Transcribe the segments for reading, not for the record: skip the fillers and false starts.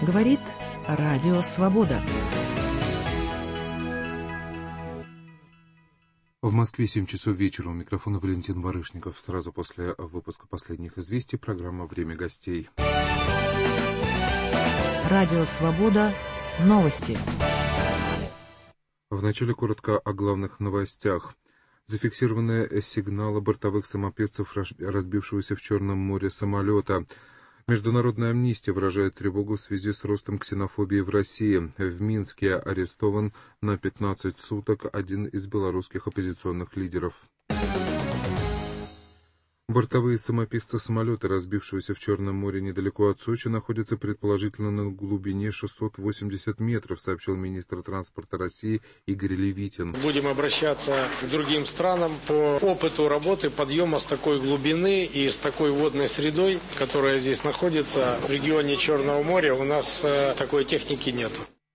Говорит Радио Свобода. В Москве 7 часов вечера. У микрофона Валентин Барышников. Сразу после выпуска последних известий программа «Время гостей». Радио Свобода. Новости. Вначале коротко о главных новостях. Зафиксированы сигналы бортовых самописцев, разбившегося в Черном море самолета. Международная амнистия выражает тревогу в связи с ростом ксенофобии в России. В Минске арестован на 15 суток один из белорусских оппозиционных лидеров. Бортовые самописцы самолета, разбившегося в Черном море недалеко от Сочи, находятся предположительно на глубине 680 метров, сообщил министр транспорта России Игорь Левитин. Будем обращаться к другим странам по опыту работы подъема с такой глубины и с такой водной средой, которая здесь находится. В регионе Черного моря у нас такой техники нет.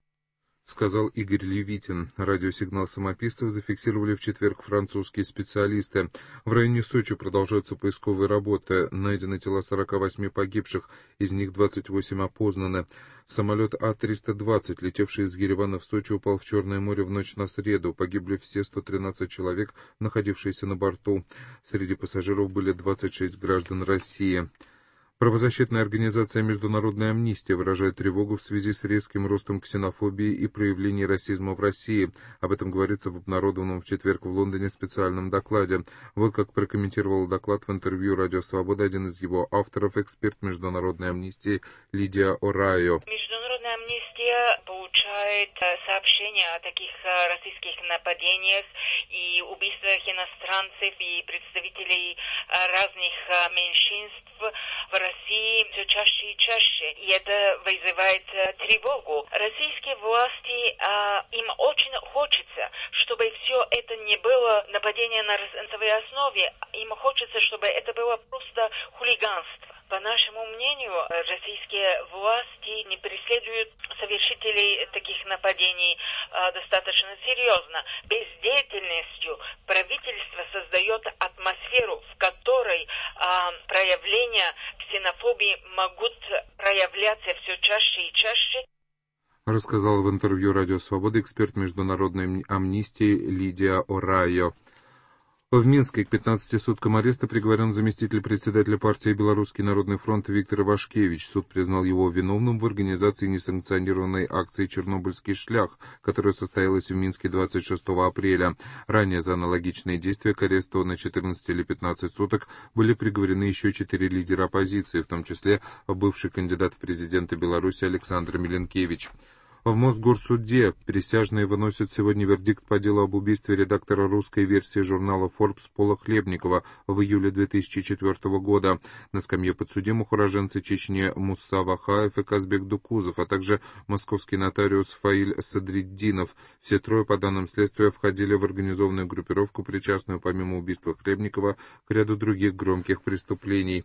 Сказал Игорь Левитин. Радиосигнал самописцев зафиксировали в четверг французские специалисты. В районе Сочи продолжаются поисковые работы. Найдены тела 48 погибших, из них 28 опознаны. Самолет А-320, летевший из Еревана в Сочи, упал в Черное море в ночь на среду. Погибли все 113 человек, находившиеся на борту. Среди пассажиров были 26 граждан России. Правозащитная организация «Международная амнистия» выражает тревогу в связи с резким ростом ксенофобии и проявлений расизма в России. Об этом говорится в обнародованном в четверг в Лондоне специальном докладе. Вот как прокомментировал доклад в интервью «Радио Свобода» один из его авторов, эксперт «Международной амнистии» Лидия Орайо. Международная амнистия получает сообщения о таких расистских нападениях и убийствах иностранцев и представителей разных меньшинств в России все чаще и чаще. И это вызывает тревогу. Российские власти, им очень хочется, чтобы все это не было нападение на расовой основе. Им хочется, чтобы это было просто хулиганство. По нашему мнению, российские власти не преследуют совершителей таких нападений достаточно серьезно. Бездеятельностью правительство создает атмосферу, в которой проявления ксенофобии могут проявляться все чаще и чаще. Рассказал в интервью «Радио Свобода» эксперт Международной амнистии Лидия Орайо. В Минске к 15 суткам ареста приговорен заместитель председателя партии «Белорусский народный фронт» Виктор Ивашкевич. Суд признал его виновным в организации несанкционированной акции «Чернобыльский шлях», которая состоялась в Минске 26 апреля. Ранее за аналогичные действия к аресту на 14 или 15 суток были приговорены еще 4 лидера оппозиции, в том числе бывший кандидат в президенты Беларуси Александр Миленкевич. В Мосгорсуде присяжные выносят сегодня вердикт по делу об убийстве редактора русской версии журнала Forbes Пола Хлебникова в июле 2004 года. На скамье подсудимых уроженцы Чечни Муса Вахаев и Казбек Дукузов, а также московский нотариус Фаиль Садриддинов. Все трое, по данным следствия, входили в организованную группировку, причастную помимо убийства Хлебникова к ряду других громких преступлений.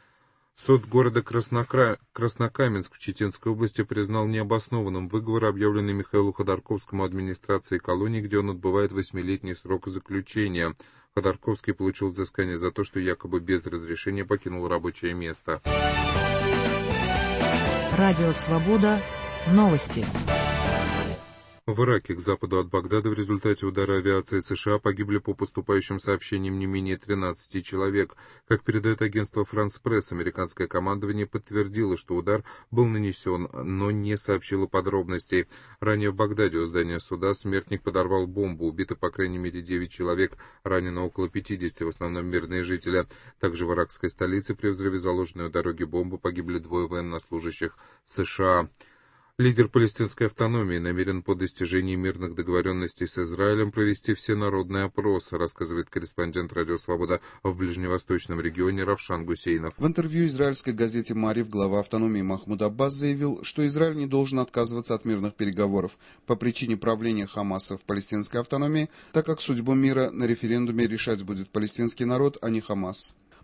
Суд города Краснокаменск в Читинской области признал необоснованным выговор, объявленный Михаилу Ходорковскому администрацией колонии, где он отбывает 8-летний срок заключения. Ходорковский получил взыскание за то, что якобы без разрешения покинул рабочее место. Радио Свобода. Новости. В Ираке к западу от Багдада в результате удара авиации США погибли по поступающим сообщениям не менее 13 человек. Как передает агентство France Press, американское командование подтвердило, что удар был нанесен, но не сообщило подробностей. Ранее в Багдаде у здания суда смертник подорвал бомбу. Убито по крайней мере 9 человек, ранено около 50, в основном мирные жители. Также в иракской столице при взрыве заложенной у дороги бомбы погибли 2 военнослужащих США. Лидер палестинской автономии намерен по достижении мирных договоренностей с Израилем провести всенародный опрос, рассказывает корреспондент «Радио Свобода» в ближневосточном регионе Равшан Гусейнов. В интервью израильской газете «Марив» глава автономии Махмуд Аббас заявил, что Израиль не должен отказываться от мирных переговоров по причине правления Хамаса в палестинской автономии, так как судьбу мира на референдуме решать будет палестинский народ, а не Хамас.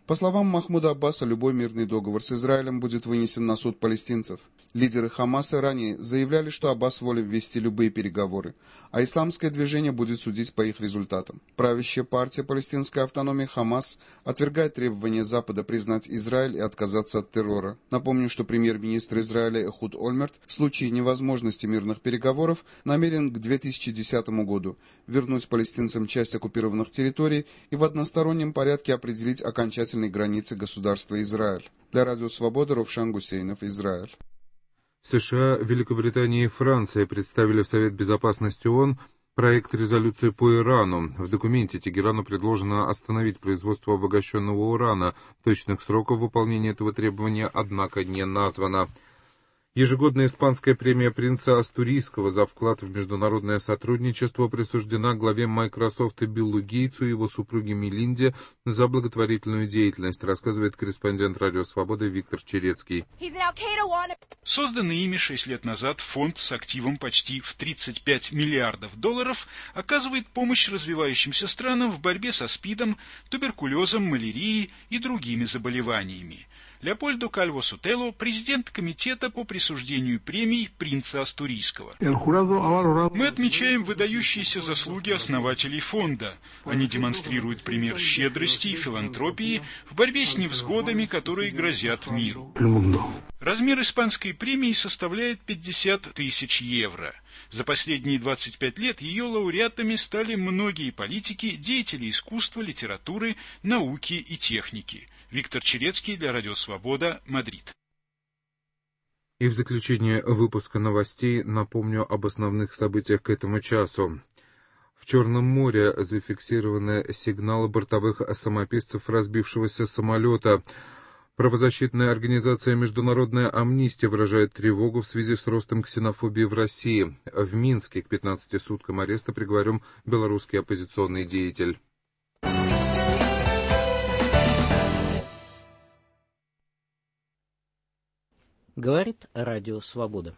По словам Махмуда Аббаса, любой мирный договор с Израилем будет вынесен на суд палестинцев. Лидеры Хамаса ранее заявляли, что Аббас волен вести любые переговоры, а исламское движение будет судить по их результатам. Правящая партия палестинской автономии Хамас отвергает требования Запада признать Израиль и отказаться от террора. Напомню, что премьер-министр Израиля Эхуд Ольмерт в случае невозможности мирных переговоров намерен к 2010 году вернуть палестинцам часть оккупированных территорий и в одностороннем порядке определить окончательные границы государства Израиль. Для Радио Свобода Ровшан Гусейнов, Израиль. США, Великобритания и Франция представили в Совет Безопасности ООН проект резолюции по Ирану. В документе Тегерану предложено остановить производство обогащенного урана. Точных сроков выполнения этого требования, однако, не названо. Ежегодная испанская премия принца Астурийского за вклад в международное сотрудничество присуждена главе Microsoft Биллу Гейтсу и его супруге Мелинде за благотворительную деятельность, рассказывает корреспондент Радио Свобода Виктор Черецкий. Созданный ими 6 лет назад фонд с активом почти в $35 миллиардов оказывает помощь развивающимся странам в борьбе со СПИДом, туберкулезом, малярией и другими заболеваниями. Леопольдо Кальво Сотелло, президент комитета по присуждению премий принца Астурийского. Мы отмечаем выдающиеся заслуги основателей фонда. Они демонстрируют пример щедрости и филантропии в борьбе с невзгодами, которые грозят миру. Размер испанской премии составляет 50 тысяч евро. За последние 25 лет ее лауреатами стали многие политики, деятели искусства, литературы, науки и техники. Виктор Черецкий для Радио Свобода, Мадрид. И в заключение выпуска новостей напомню об основных событиях к этому часу. В Черном море зафиксированы сигналы бортовых самописцев разбившегося самолета. Правозащитная организация «Международная амнистия» выражает тревогу в связи с ростом ксенофобии в России. В Минске к 15 суткам ареста приговорен белорусский оппозиционный деятель. Говорит Радио Свобода.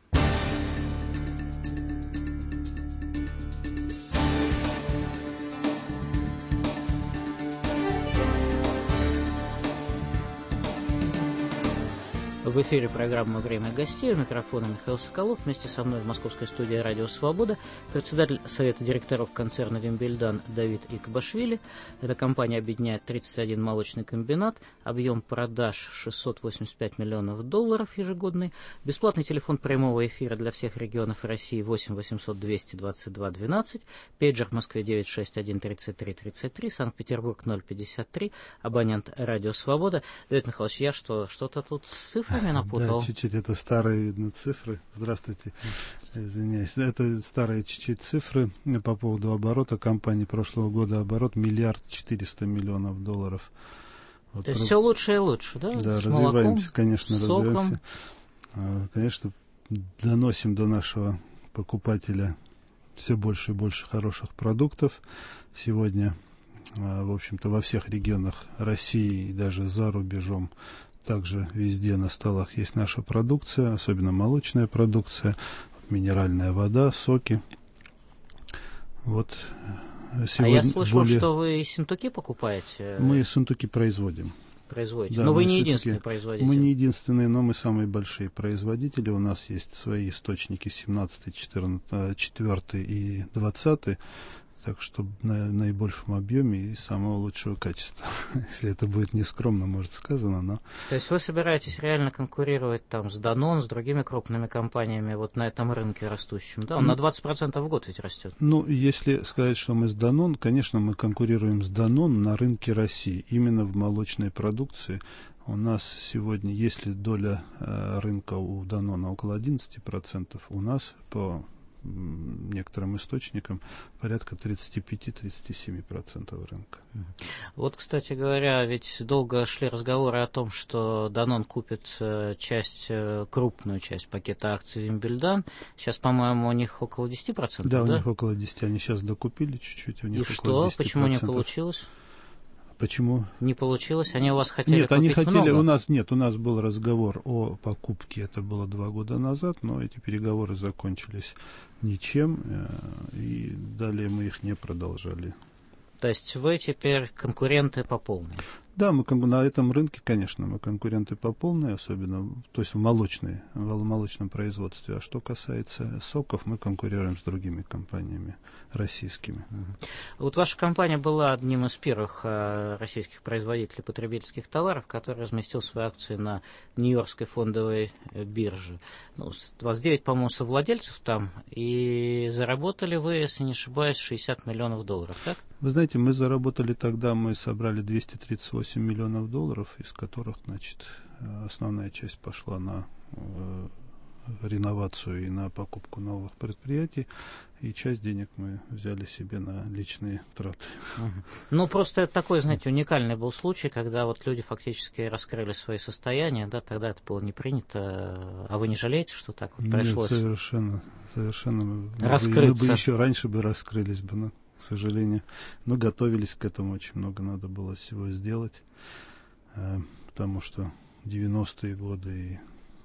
В эфире программа «Время гостей». У микрофона Михаил Соколов. Вместе со мной в московской студии «Радио Свобода» председатель Совета директоров концерна «Вимбельдан» Давид Икбашвили. Эта компания объединяет 31 молочный комбинат, объем продаж $685 миллионов ежегодный. Бесплатный телефон прямого эфира для всех регионов России 8 800 222 12, пейджер в Москве 961 33 33, Санкт-Петербург 053, абонент «Радио Свобода». Давид Михайлович, я что-то тут с цифрами напутал. Да, чуть-чуть, это старые, видно, цифры. Здравствуйте, извиняюсь. Это старые чуть-чуть цифры по поводу оборота компании. Прошлого года оборот $1 400 миллионов. Вот. То есть все лучше и лучше, да? Да, с развиваемся, молоком, конечно, соком. развиваемся. Конечно, доносим до нашего покупателя все больше и больше хороших продуктов. Сегодня, в общем-то, во всех регионах России и даже за рубежом также везде на столах есть наша продукция, особенно молочная продукция, минеральная вода, соки. Вот сегодня я слышал, что вы ессентуки покупаете. Мы ессентуки производим. Производите. Да, но вы не единственный производитель. Мы не единственные, но мы самые большие производители. У нас есть свои источники 17, 14, 4 и 20. Так что на наибольшем объеме и самого лучшего качества. Если это будет нескромно, может, сказано, но... То есть вы собираетесь реально конкурировать там с Danone, с другими крупными компаниями вот на этом рынке растущем? Да, он на 20% в год ведь растет. Ну, если сказать, что мы с Danone, конечно, мы конкурируем с Danone на рынке России, именно в молочной продукции. У нас сегодня, если доля рынка у Danone около 11%, у нас по некоторым источникам порядка 35-37% рынка. Вот, кстати говоря, ведь долго шли разговоры о том, что Danone купит крупную часть пакета акций Вимбельдан. Сейчас, по-моему, у них около 10%, да? Да, у них около 10%. Они сейчас докупили чуть-чуть. У них и что? 10%. Почему не получилось? Почему? Не получилось? Они у вас хотели Нет, купить они хотели, много? у нас был разговор о покупке, это было 2 года назад, но эти переговоры закончились ничем, и далее мы их не продолжали. То есть вы теперь конкуренты по полной? Да, мы на этом рынке, конечно, мы конкуренты по полной, особенно, то есть в молочном производстве. А что касается соков, мы конкурируем с другими компаниями российскими. Вот ваша компания была одним из первых российских производителей потребительских товаров, который разместил свои акции на Нью-Йоркской фондовой бирже. Ну, у вас 9, по-моему, совладельцев там, и заработали вы, если не ошибаюсь, $60 миллионов, так? Вы знаете, мы заработали тогда, мы собрали $238 миллионов, из которых, значит, основная часть пошла на реновацию и на покупку новых предприятий, и часть денег мы взяли себе на личные траты. Ну, просто это такой, знаете, уникальный был случай, когда вот люди фактически раскрыли свои состояния, да, тогда это было не принято. А вы не жалеете, что так вот пришлось? Нет, совершенно. Раскрыться. Мы бы еще раньше бы раскрылись бы, но, к сожалению. Но готовились к этому, очень много надо было всего сделать, потому что 90-е годы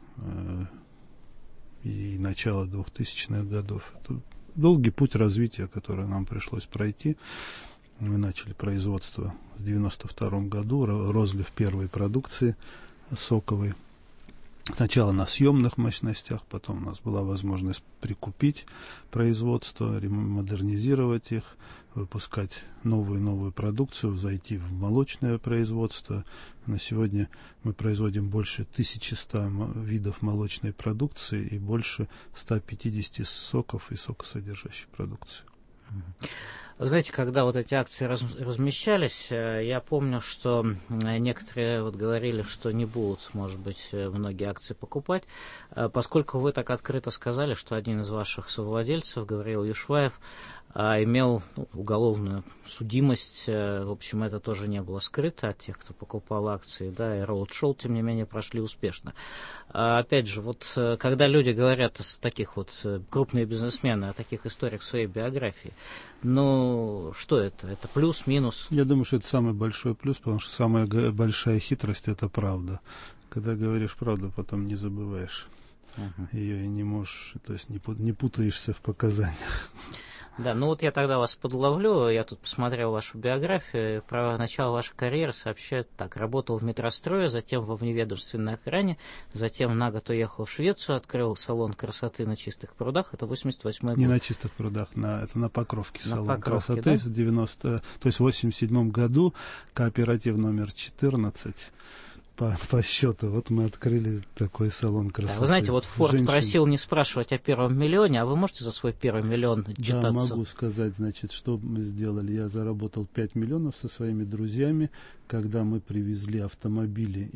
и начало 2000-х годов. Это долгий путь развития, который нам пришлось пройти. Мы начали производство в 92 году, розлив первой продукции соковой. Сначала на съемных мощностях, потом у нас была возможность прикупить производство, модернизировать их, выпускать новую продукцию, зайти в молочное производство. На сегодня мы производим больше 1100 видов молочной продукции и больше 150 соков и сокосодержащей продукции. Знаете, когда вот эти акции размещались, я помню, что некоторые вот говорили, что не будут, может быть, многие акции покупать, поскольку вы так открыто сказали, что один из ваших совладельцев, Гавриил Юшваев, имел уголовную судимость. В общем, это тоже не было скрыто от тех, кто покупал акции, да, и роуд-шоу, тем не менее, прошли успешно. Опять же, вот когда люди говорят о таких вот, крупные бизнесмены, о таких историях в своей биографии, ну, что это? Это плюс, минус? Я думаю, что это самый большой плюс, потому что самая большая хитрость – это правда. Когда говоришь правду, потом не забываешь ее и не можешь, то есть не путаешься в показаниях. Да, ну вот я тогда вас подловлю, я тут посмотрел вашу биографию, про начало вашей карьеры сообщают так: работал в метрострое, затем во вневедомственной охране, затем на год уехал в Швецию, открыл салон красоты на Чистых прудах, это 88-й год. Не на Чистых прудах, это на Покровке салон Покровке, красоты, да? То есть в 87 году, кооператив номер 14. По счету, вот мы открыли такой салон красоты. Да, вы знаете, вот Форд просил не спрашивать о первом миллионе, а вы можете за свой первый миллион отчитаться? Да, могу сказать, значит, что мы сделали. Я заработал 5 миллионов со своими друзьями, когда мы привезли автомобили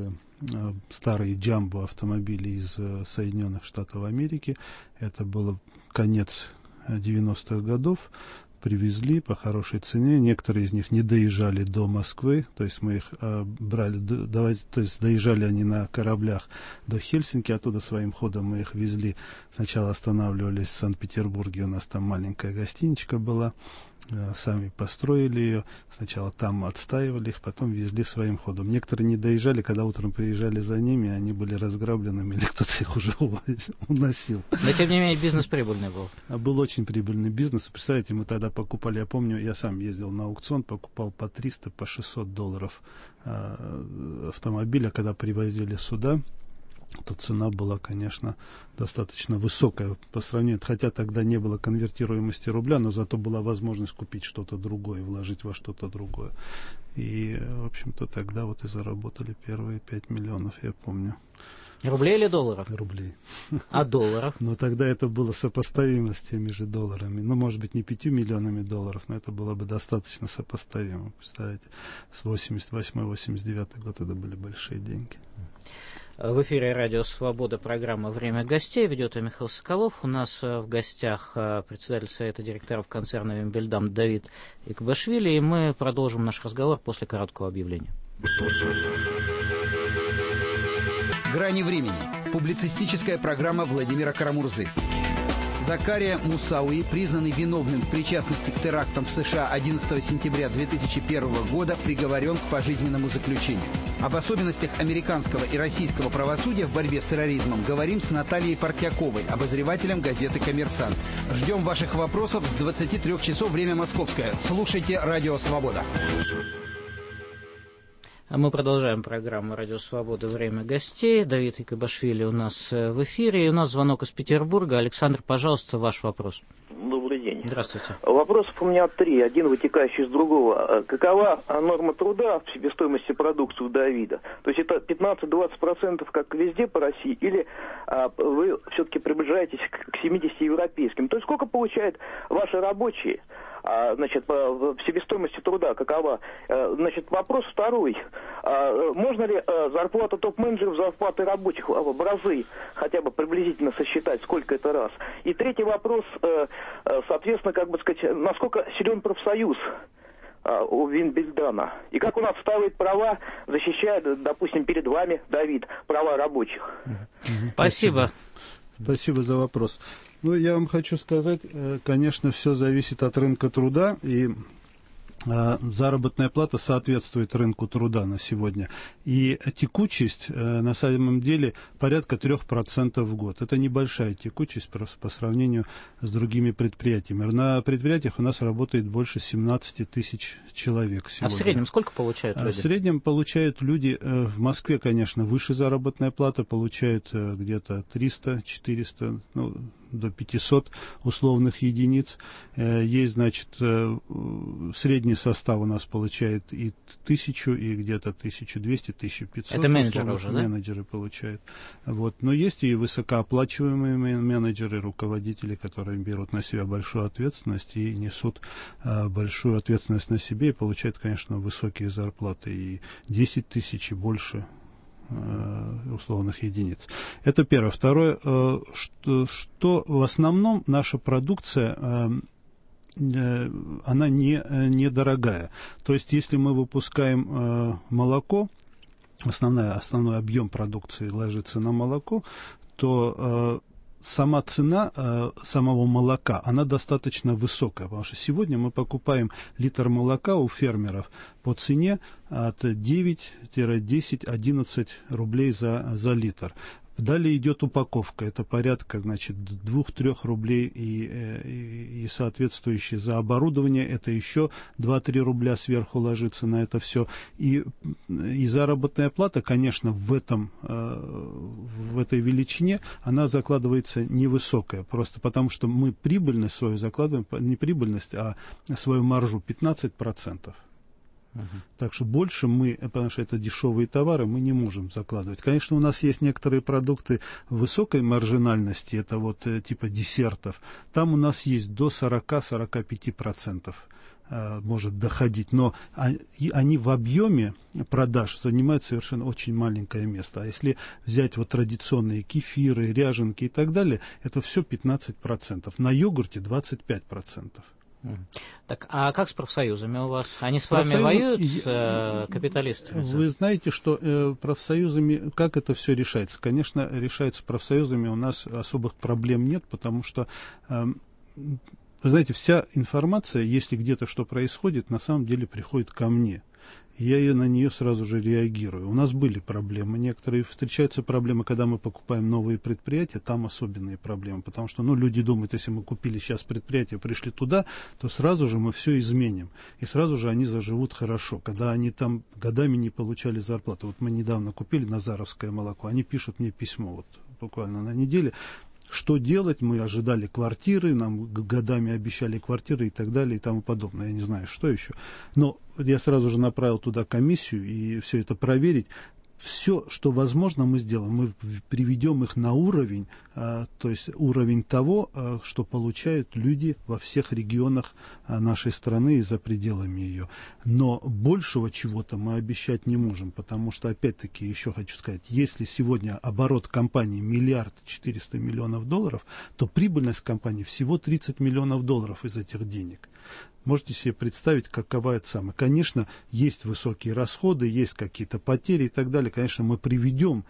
старые джамбо автомобили из Соединенных Штатов Америки. Это было конец 90-х годов. Привезли по хорошей цене. Некоторые из них не доезжали до Москвы, то есть мы их брали, то есть доезжали они на кораблях до Хельсинки, оттуда своим ходом мы их везли. Сначала останавливались в Санкт-Петербурге, у нас там маленькая гостиничка была, сами построили ее, сначала там отстаивали их, потом везли своим ходом. Некоторые не доезжали, когда утром приезжали за ними, они были разграбленными, или кто-то их уже уносил. Но тем не менее бизнес прибыльный был. Был очень прибыльный бизнес. Представляете, мы тогда покупали, я помню, я сам ездил на аукцион, покупал по 300, по $600 автомобиля, когда привозили сюда. То цена была, конечно, достаточно высокая по сравнению, хотя тогда не было конвертируемости рубля, но зато была возможность купить что-то другое, вложить во что-то другое. И, в общем-то, тогда вот и заработали первые 5 миллионов, я помню. Рублей или долларов? Рублей. А долларов? Но тогда это было сопоставимо с теми же долларами. Ну, может быть, не 5 миллионами долларов, но это было бы достаточно сопоставимо. Представляете, с 88-89 год это были большие деньги. В эфире «Радио Свобода», программа «Время гостей». Ведет ее Михаил Соколов. У нас в гостях председатель Совета директоров концерна «Вимбельдам» Давид Икбашвили. И мы продолжим наш разговор после короткого объявления. «Грани времени». Публицистическая программа Владимира Карамурзы. Закария Мусауи, признанный виновным в причастности к терактам в США 11 сентября 2001 года, приговорен к пожизненному заключению. Об особенностях американского и российского правосудия в борьбе с терроризмом говорим с Натальей Портяковой, обозревателем газеты «Коммерсант». Ждем ваших вопросов с 23 часов, время московское. Слушайте «Радио Свобода». Мы продолжаем программу «Радио Свобода. Время гостей». Давид Икабашвили у нас в эфире. И у нас звонок из Петербурга. Александр, пожалуйста, ваш вопрос. Добрый день. Здравствуйте. Вопросов у меня 3, один вытекающий из другого. Какова норма труда в себестоимости продукции у Давида? То есть это 15-20%, как везде по России, или вы все-таки приближаетесь к 70 европейским? То есть сколько получают ваши рабочие? Значит, в себестоимости труда какова? Значит, вопрос второй. Можно ли зарплату топ-менеджеров, зарплаты рабочих в разы хотя бы приблизительно сосчитать, сколько это раз? И третий вопрос, соответственно, как бы сказать, насколько силен профсоюз у Винбельдана? И как он отстаивает права, защищая, допустим, перед вами, Давид, права рабочих? Спасибо. Спасибо за вопрос. Ну, я вам хочу сказать, конечно, все зависит от рынка труда, и заработная плата соответствует рынку труда на сегодня. И текучесть на самом деле порядка 3% в год. Это небольшая текучесть просто по сравнению с другими предприятиями. На предприятиях у нас работает больше 17 тысяч человек сегодня. А в среднем сколько получают люди? В среднем получают люди в Москве, конечно, выше заработная плата, получают где-то 300-400, ну, до 500 условных единиц. Есть, значит, средний состав у нас получает и 1000, и где-то 1200, 1500. Это менеджеры уже, да? Менеджеры получают. Вот. Но есть и высокооплачиваемые менеджеры, руководители, которые берут на себя большую ответственность и несут большую ответственность на себе и получают, конечно, высокие зарплаты. И 10 тысяч и больше условных единиц. Это первое. Второе, что в основном наша продукция, она недорогая. То есть, если мы выпускаем молоко, основной объем продукции ложится на молоко, то сама цена самого молока, она достаточно высокая, потому что сегодня мы покупаем литр молока у фермеров по цене от 9-10-11 рублей за литр. Далее идет упаковка, это порядка, значит, 2-3 рублей и соответствующие за оборудование, это еще 2-3 рубля сверху ложится на это все. И заработная плата, конечно, в этой величине, она закладывается невысокая, просто потому что мы прибыльность свою закладываем, не прибыльность, а свою маржу 15%. Так что больше мы, потому что это дешевые товары, мы не можем закладывать. Конечно, у нас есть некоторые продукты высокой маржинальности, это вот типа десертов. Там у нас есть до 40-45% может доходить, но они в объеме продаж занимают совершенно очень маленькое место. А если взять вот традиционные кефиры, ряженки и так далее, это все 15%. На йогурте 25%. Так, а как с профсоюзами у вас? Они с вами воюют с капиталистами? Вы знаете, что профсоюзами, как это все решается? Конечно, решается профсоюзами, у нас особых проблем нет, потому что, вы знаете, вся информация, если где-то что происходит, на самом деле приходит ко мне. Я на нее сразу же реагирую. У нас были проблемы. Некоторые встречаются проблемы, когда мы покупаем новые предприятия, там особенные проблемы. Потому что люди думают, если мы купили сейчас предприятие, пришли туда, то сразу же мы все изменим. И сразу же они заживут хорошо. Когда они там годами не получали зарплату. Вот мы недавно купили назаровское молоко. Они пишут мне письмо вот буквально на неделе. Что делать? Мы ожидали квартиры, нам годами обещали квартиры и так далее и тому подобное. Я не знаю, что еще. Но я сразу же направил туда комиссию и все это проверить. Все, что возможно, мы сделаем. Мы приведем их на уровень, то есть уровень того, что получают люди во всех регионах нашей страны и за пределами ее. Но большего чего-то мы обещать не можем, потому что, опять-таки, еще хочу сказать, если сегодня оборот компании 1 400 000 000 долларов, то прибыльность компании всего 30 миллионов долларов из этих денег. Можете себе представить, какова это самая. Конечно, есть высокие расходы, есть какие-то потери и так далее. Конечно, мы приведем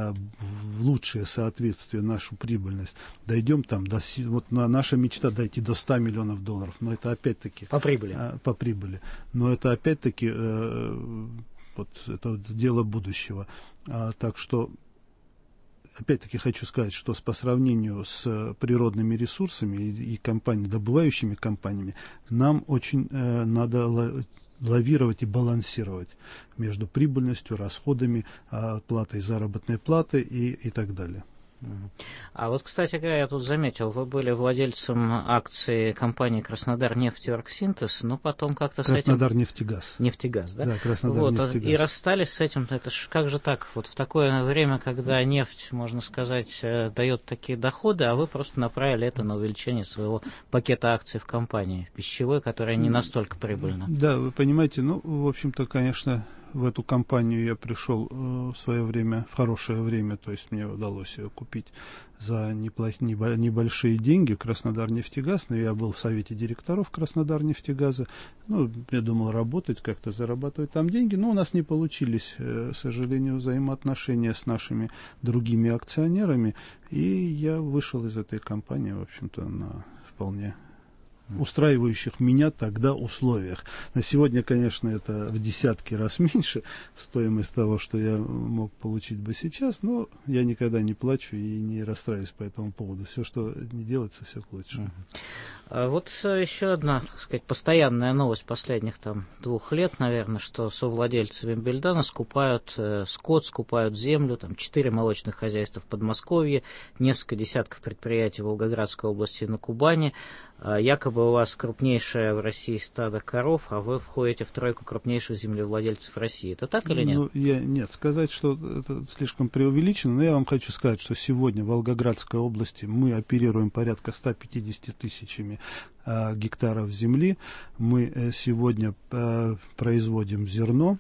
в лучшее соответствие нашу прибыльность. Дойдем там до... Вот наша мечта дойти до 100 миллионов долларов. Но это опять-таки... По прибыли. По прибыли. Но это опять-таки вот, это дело будущего. Так что... Опять-таки хочу сказать, что по сравнению с природными ресурсами и добывающими компаниями, нам очень надо лавировать и балансировать между прибыльностью, расходами, оплатой заработной платы и так далее. А вот, кстати говоря, я тут заметил, вы были владельцем акций компании «Краснодарнефтеоргсинтез», но потом как-то с этим... Краснодарнефтегаз. Нефтегаз, да? Да, Краснодарнефтегаз. Вот, и расстались с этим. Это ж как же так? Вот в такое время, когда нефть, можно сказать, дает такие доходы, а вы просто направили это на увеличение своего пакета акций в компании пищевой, которая не настолько прибыльна. Да, вы понимаете, в общем-то, конечно... В эту компанию я пришел в свое время, в хорошее время, то есть мне удалось ее купить за небольшие деньги, Краснодарнефтегаз, но я был в совете директоров Краснодарнефтегаза, я думал работать, как-то зарабатывать там деньги, но у нас не получились, к сожалению, взаимоотношения с нашими другими акционерами, и я вышел из этой компании, в общем-то, на вполне устраивающих меня тогда условиях. На сегодня, конечно, это в десятки раз меньше стоимость того, что я мог получить бы сейчас, но я никогда не плачу и не расстраиваюсь по этому поводу. Все, что не делается, все к лучшему. Вот еще одна, так сказать, постоянная новость последних 2 лет, наверное, что совладельцы Вимбельдана скупают скот, скупают землю, 4 молочных хозяйства в Подмосковье, несколько десятков предприятий в Волгоградской области и на Кубани. Якобы у вас крупнейшее в России стадо коров, а вы входите в тройку крупнейших землевладельцев России. Это так или нет? Нет, сказать, что это слишком преувеличено, но я вам хочу сказать, что сегодня в Волгоградской области мы оперируем порядка 150 тысячами гектаров земли. Мы сегодня производим зерно.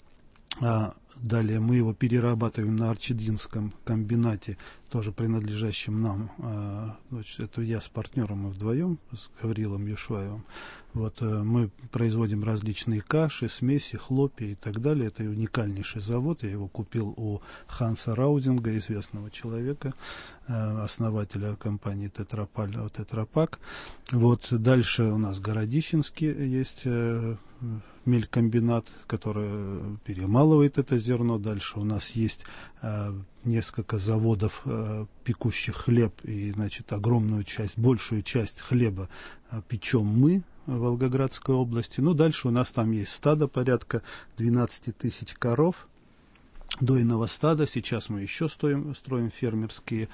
Далее мы его перерабатываем на Арчединском комбинате, тоже принадлежащем нам. Это я с партнером, мы вдвоем, с Гаврилом Юшваевым. Мы производим различные каши, смеси, хлопья и так далее. Это уникальнейший завод. Я его купил у Ханса Раузинга, известного человека, основателя компании Тетрапак. Дальше у нас Городищенский есть мелькомбинат, который перемалывает это зерно. Дальше у нас есть несколько заводов, пекущих хлеб, и, большую часть хлеба печем мы в Волгоградской области. Дальше у нас там есть стадо порядка 12 тысяч коров, дойного стада. Сейчас мы еще строим фермерские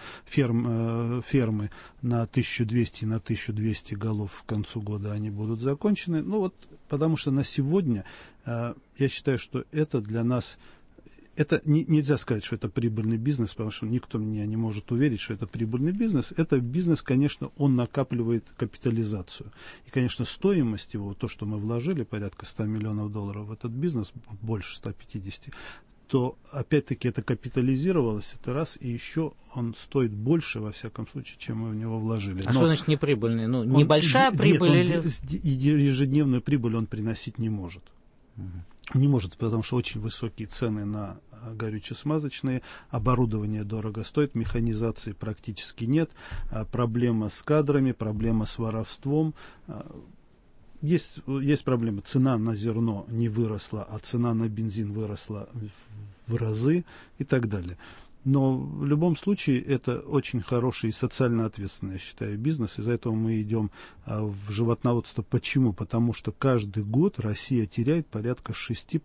фермы на 1200 на 1200 голов. К концу года они будут закончены. Потому что на сегодня я считаю, что это для нас... Это нельзя сказать, что это прибыльный бизнес, потому что никто меня не может уверить, что это прибыльный бизнес. Это бизнес, конечно, он накапливает капитализацию. И, конечно, стоимость его, то, что мы вложили, порядка $100 миллионов в этот бизнес, больше 150, то, опять-таки, это капитализировалось, это раз, и еще он стоит больше, во всяком случае, чем мы в него вложили. Что значит неприбыльный? Небольшая прибыль? Ежедневную прибыль он приносить не может. Не может, потому что очень высокие цены на горюче-смазочные, оборудование дорого стоит, механизации практически нет, проблема с кадрами, проблема с воровством. Есть проблема. Цена на зерно не выросла, а цена на бензин выросла в разы и так далее. Но в любом случае это очень хороший и социально ответственный, я считаю, бизнес. Из-за этого мы идем в животноводство. Почему? Потому что каждый год Россия теряет порядка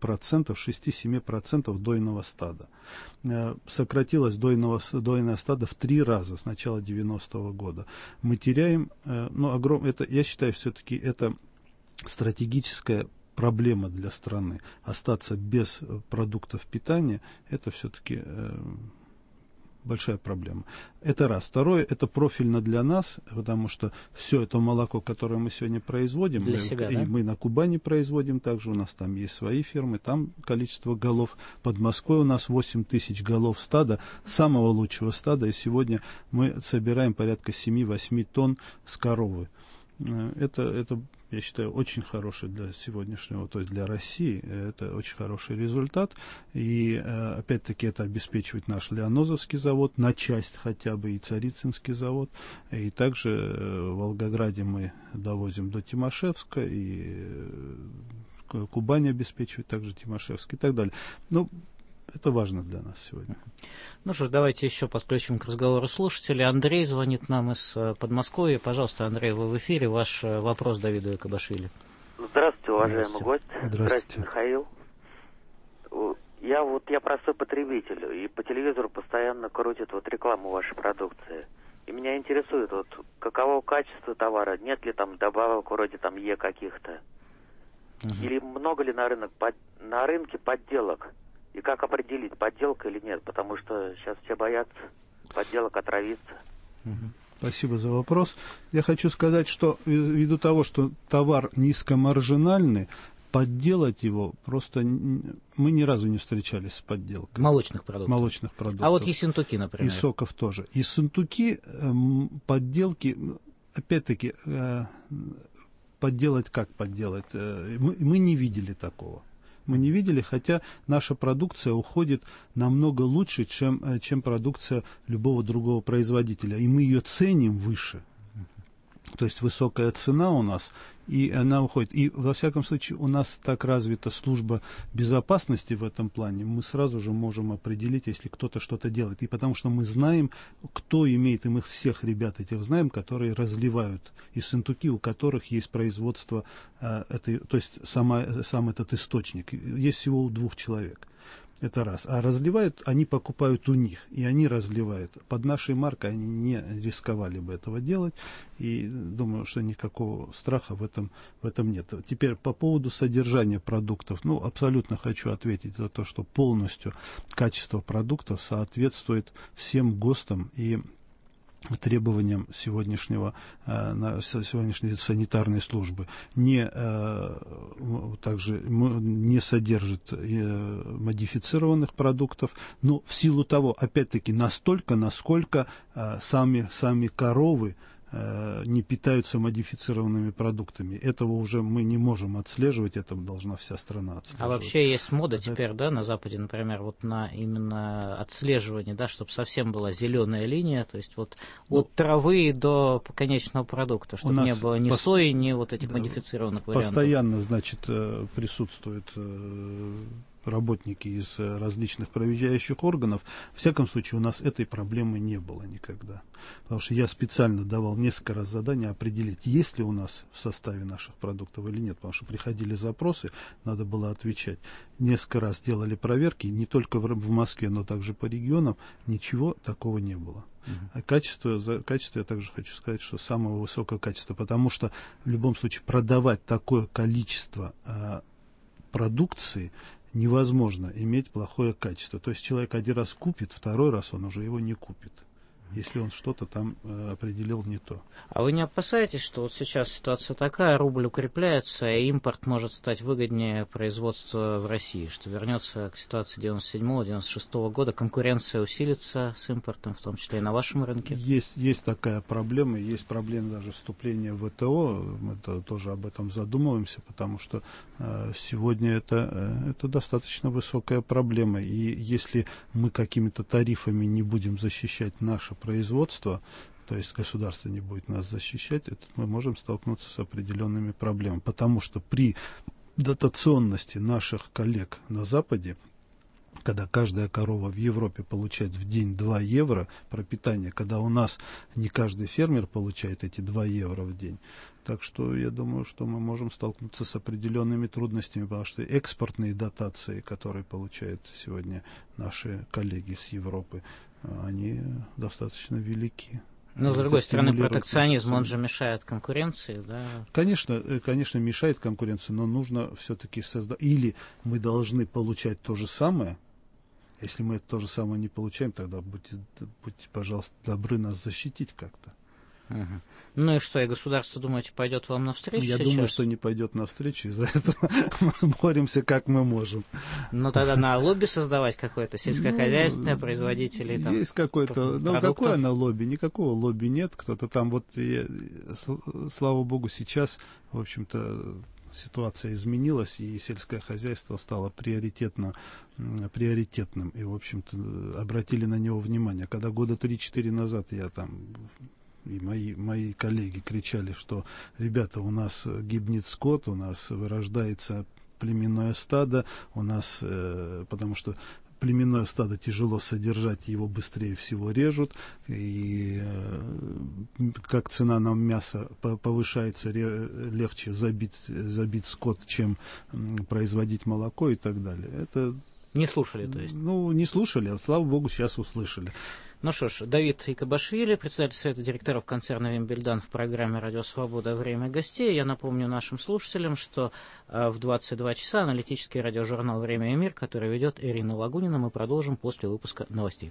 6-7% дойного стада. Сократилось дойное стадо в 3 раза с начала 90-го года. Мы теряем, я считаю, все-таки это стратегическая проблема для страны. Остаться без продуктов питания, это все-таки большая проблема. Это раз. Второе, это профильно для нас, потому что все это молоко, которое мы сегодня производим, мы на Кубани производим также, у нас там есть свои фермы, там количество голов. Под Москвой у нас 8 тысяч голов стада, самого лучшего стада, и сегодня мы собираем порядка 7-8 тонн с коровы. Это, я считаю, очень хороший для сегодняшнего, то есть для России, это очень хороший результат. И опять-таки это обеспечивает наш Лианозовский завод, на часть хотя бы, и Царицынский завод. И также в Волгограде мы довозим до Тимашевска, и Кубань обеспечивает также Тимашевск и так далее. Это важно для нас сегодня. Давайте еще подключим к разговору слушателей. Андрей звонит нам из Подмосковья. Пожалуйста, Андрей, вы в эфире. Ваш вопрос Давиду Экабашвили. Здравствуйте, уважаемый гость. Здравствуйте, Михаил. Я простой потребитель, и по телевизору постоянно крутят рекламу вашей продукции. И меня интересует, каково качество товара, нет ли там добавок вроде Е каких-то, или много ли на рынке подделок, и как определить, подделка или нет, потому что сейчас все боятся подделок отравиться. Спасибо за вопрос. Я хочу сказать, что ввиду того, что товар низкомаржинальный, подделать его просто мы ни разу не встречались с подделкой. Молочных продуктов. А вот ессентуки, например. И соков тоже. Ессентуки, подделки, опять-таки, подделать как подделать? Мы не видели такого. Мы не видели, хотя наша продукция уходит намного лучше, чем продукция любого другого производителя. И мы ее ценим выше. То есть высокая цена у нас, и она уходит. И, во всяком случае, у нас так развита служба безопасности в этом плане, мы сразу же можем определить, если кто-то что-то делает. И потому что мы знаем, кто имеет, и мы всех ребят этих знаем, которые разливают ессентуки, у которых есть производство, то есть сам этот источник. Есть всего у 2 человек. Это раз. А разливают, они покупают у них, и они разливают. Под нашей маркой они не рисковали бы этого делать, и думаю, что никакого страха в этом нет. Теперь по поводу содержания продуктов. Абсолютно хочу ответить за то, что полностью качество продуктов соответствует всем ГОСТам и требованиям сегодняшней санитарной службы. Также не содержит модифицированных продуктов, но в силу того, опять-таки, настолько, насколько сами коровы не питаются модифицированными продуктами. Этого уже мы не можем отслеживать, это должна вся страна отслеживать. А вообще есть мода теперь, на Западе, например, на именно отслеживание, чтобы совсем была зеленая линия, то есть от травы до конечного продукта, чтобы не было ни сои, ни этих модифицированных вариантов. Постоянно, присутствует работники из различных проверяющих органов. В всяком случае, у нас этой проблемы не было никогда. Потому что я специально давал несколько раз задание определить, есть ли у нас в составе наших продуктов или нет. Потому что приходили запросы, надо было отвечать. Несколько раз делали проверки, не только в Москве, но также по регионам. Ничего такого не было. А качество, я также хочу сказать, что самого высокого качества. Потому что в любом случае продавать такое количество продукции невозможно иметь плохое качество. То есть человек один раз купит, второй раз он уже его не купит, если он что-то там определил не то. А вы не опасаетесь, что сейчас ситуация такая, рубль укрепляется, и импорт может стать выгоднее производства в России, что вернется к ситуации 97-96 года, конкуренция усилится с импортом, в том числе и на вашем рынке? Есть такая проблема, есть проблема даже вступления в ВТО, мы тоже об этом задумываемся, потому что сегодня это достаточно высокая проблема, и если мы какими-то тарифами не будем защищать наше производство, то есть государство не будет нас защищать, мы можем столкнуться с определенными проблемами. Потому что при дотационности наших коллег на Западе, когда каждая корова в Европе получает в день 2 евро пропитание, когда у нас не каждый фермер получает эти 2 евро в день. Так что я думаю, что мы можем столкнуться с определенными трудностями, потому что экспортные дотации, которые получают сегодня наши коллеги с Европы, они достаточно велики. Но, с другой стороны, протекционизм, он же мешает конкуренции, да? Конечно, мешает конкуренции, но нужно все-таки создать... Или мы должны получать то же самое. Если мы то же самое не получаем, тогда будьте, пожалуйста, добры нас защитить как-то. Угу. Ну и что, и государство, думаете, пойдет вам навстречу Я сейчас? думаю, что не пойдет навстречу, из-за этого мы боремся как мы можем. Ну тогда на лобби создавать какое-то сельскохозяйственное, производителей там, есть какое-то, какое на лобби? Никакого лобби нет, кто-то там слава богу, сейчас, в общем-то, ситуация изменилась, и сельское хозяйство стало приоритетным, и, в общем-то, обратили на него внимание. Когда года 3-4 назад я там... И мои коллеги кричали, что, ребята, у нас гибнет скот, у нас вырождается племенное стадо, у нас, потому что племенное стадо тяжело содержать, его быстрее всего режут, и как цена на мясо повышается, легче забить скот, чем производить молоко и так далее. Это... Не слушали, то есть? Ну, не слушали, а слава богу, сейчас услышали. Ну что ж, Давид Икабашвили, председатель Совета директоров концерна «Вимбельдан» в программе «Радио Свобода. Время гостей». Я напомню нашим слушателям, что в 22 часа аналитический радиожурнал «Время и мир», который ведет Ирина Лагунина, мы продолжим после выпуска новостей.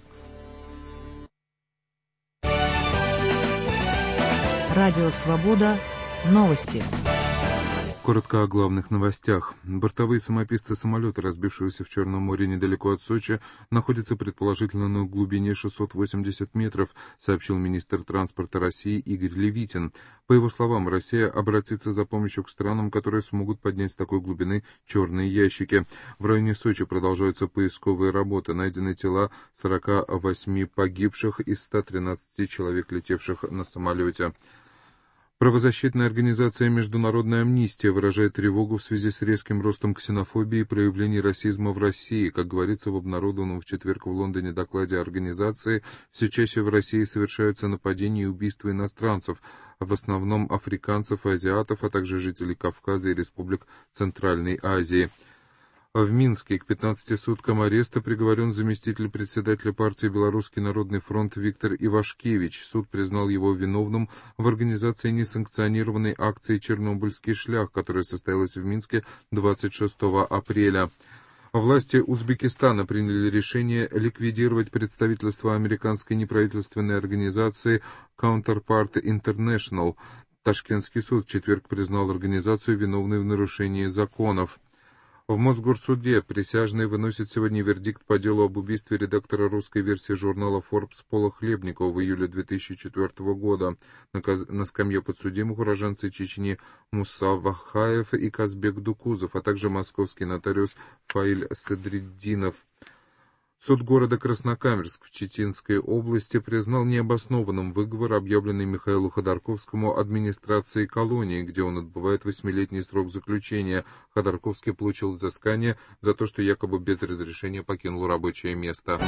Радио Свобода. Новости. Коротко о главных новостях. Бортовые самописцы самолета, разбившегося в Черном море недалеко от Сочи, находятся предположительно на глубине 680 метров, сообщил министр транспорта России Игорь Левитин. По его словам, Россия обратится за помощью к странам, которые смогут поднять с такой глубины черные ящики. В районе Сочи продолжаются поисковые работы. Найдены тела 48 погибших из 113 человек, летевших на самолете. Правозащитная организация «Международная амнистия» выражает тревогу в связи с резким ростом ксенофобии и проявлений расизма в России. Как говорится в обнародованном в четверг в Лондоне докладе организации, все чаще в России совершаются нападения и убийства иностранцев, в основном африканцев и азиатов, а также жителей Кавказа и республик Центральной Азии. В Минске к 15 суткам ареста приговорен заместитель председателя партии «Белорусский народный фронт» Виктор Ивашкевич. Суд признал его виновным в организации несанкционированной акции «Чернобыльский шлях», которая состоялась в Минске 26 апреля. Власти Узбекистана приняли решение ликвидировать представительство американской неправительственной организации Counterpart International. Ташкентский суд в четверг признал организацию виновной в нарушении законов. В Мосгорсуде присяжные выносят сегодня вердикт по делу об убийстве редактора русской версии журнала Forbes Пола Хлебникова в июле 2004 года. На скамье подсудимых уроженцы Чечни Муса Вахаев и Казбек Дукузов, а также московский нотариус Фаиль Садриддинов. Суд города Краснокаменск в Читинской области признал необоснованным выговор, объявленный Михаилу Ходорковскому администрацией колонии, где он отбывает 8-летний срок заключения. Ходорковский получил взыскание за то, что якобы без разрешения покинул рабочее место.